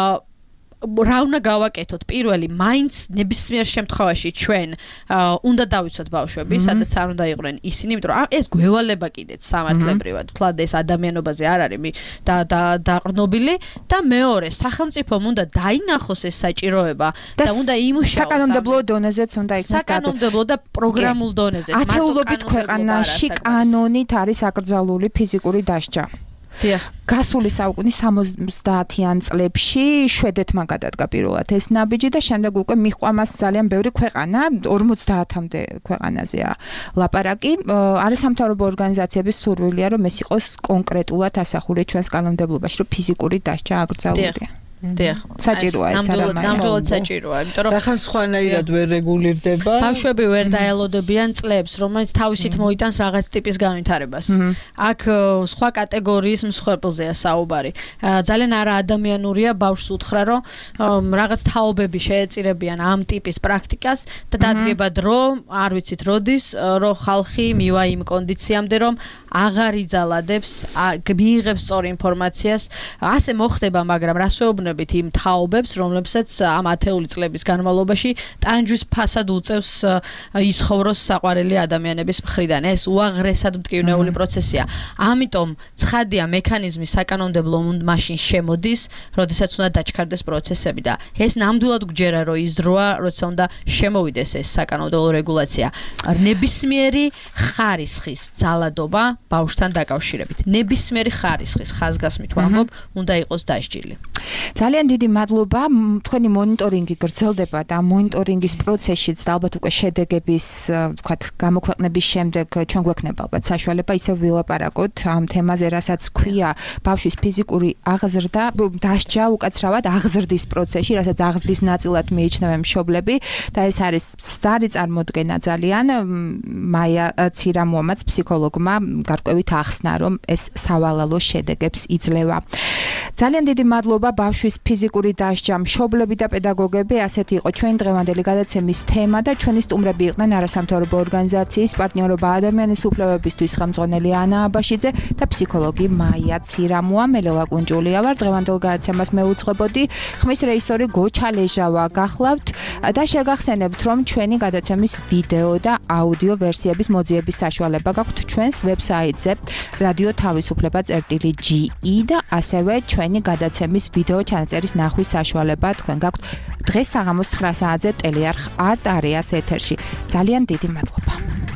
რა უნდა გავაკეთოთ პირველი მაინც ნებისმიერ შემთხვევაში ჩვენ უნდა დავიცოთ ბავშვები სადაც არ უნდა იყვნენ ისინი იმიტომ რომ ეს გვევალება კიდეც სამართლებრივად თლად ეს ადამიანობაზე არ არის დაყრდნობილი და მეორე სახელმწიფომ უნდა დაინახოს ეს საჭიროება და უნდა იმუშაოს საკანონმდებლო დონეზეც უნდა იქნას საკანონმდებლო და პროგრამულ დონეზეც ათეულობით ქვეყანაში კანონით არის აკრძალული ფიზიკური დასჯა გასული საუკუნის 70-იან წლებში შვედეთმა გადადგა პირველად ეს ნაბიჯი და შემდეგ უკვე მიჰყვა მას ძალიან ბევრი ქვეყანა 50-მდე ქვეყანაზეა ლაპარაკი არის სამთავრობო ორგანიზაციების სურვილია რომ ეს იყოს კონკრეტულად ასახული ჩვენს კანონმდებლობაში რომ ფიზიკური დასჯა აკრძალულია საჭიროა ეს ნამდვილად საჭიროა იმიტომ რომ ახლა სხვანაირად ვერ რეგულირდება ბავშვები ვერ დაელოდებიან წლებს რომელიც თავისით მოიტანს რაღაც ტიპის განვითარებას აქ სხვა კატეგორიის მსხვერპლზეა საუბარი ძალიან არაადამიანურია ბავშვს უთხრა რომ რაღაც თაობები შეეწირებიან ამ ტიპის პრაქტიკას და დადგება დრო არ ვიცით როდის რომ ხალხი მივა იმ კონდიციამდე რომ აღარ იძალადებს მიიღებს სწორ ინფორმაციას ასე მოხდება მაგრამ რასეუბნებით იმ თაობებს, რომლებსაც ამ ათეული წლების განმავლობაში ტანჯვის ფასად უწევს იცხოვროს საყვარელი ადამიანების მხრიდან. ეს უაღრესად მტკივნეული პროცესია. ამიტომ ცხადია მექანიზმი საკანონმდებლო მაშინ შემოდის, როდესაც უნდა დაჩქარდეს პროცესები და ეს ნამდვილად გვჯერა, რომ ის დროა, როცა უნდა შემოვიდეს ეს საკანონმდებლო რეგულაცია. ნებისმიერი ხარისხის ძალადობა ბავშვთან დაკავშირებით. ნებისმიერი ხარისხის ხაზგასმით ვამბობ, უნდა იყოს დასჯილი. ძალიან დიდი მადლობა თქვენი მონიტორინგი გრძელდება და მონიტორინგის პროცესშიც და ალბათ უკვე შედეგების ვთქვათ გამოქვეყნების შემდეგ ჩვენ გვექნება ალბათ საშუალება ისევ ვილაპარაკოთ ამ თემაზე რასაც ქვია ბავშვის ფიზიკური აღზრდა დასჯა უკაცრავად აღზრდის პროცესში რასაც აღზრდის ნაწილად მიიჩნევენ მშობლები და ეს არის სტარი წარმოდგენა ძალიან მაია ცირამუამაც ფსიქოლოგმა გარკვევით ახსნა რომ ეს სავალალო შედეგებს იძლევა ძალიან დიდი მადლობა ბავშვის ფიზიკური დასჯა მშობლები და პედაგოგები ასეთი იყო ჩვენი დღევანდელი გადაცემის თემა და ჩვენი სტუმრები იყვნენ არასამთავრობო ორგანიზაციის პარტნიორობა ადამიანის უფლებებისთვის ხელმძღვანელი ანა აბაშიძე და ფსიქოლოგი მაია ცირამუა მე ლელა კუნჯულია ვარ დღევანდელ გადაცემას მე უძღვებოდი ხმის რეჟისორი გოჩა ლეჟავა გახლავთ და შეგახსენებთ რომ ჩვენი გადაცემის ვიდეო და აუდიო ვერსიების მოძიების საშუალება გაქვთ ჩვენს ვებსაიტზე რადიო თავისუფლება.ge და ასევე ჩვენი გადაცემის ვიდეო ჩანაწერის ნახვის საშუალება თქვენ გაქვთ დღეს საღამოს 9 საათზე ტელეარხ არტ არეას ეთერში. ძალიან დიდი მადლობა.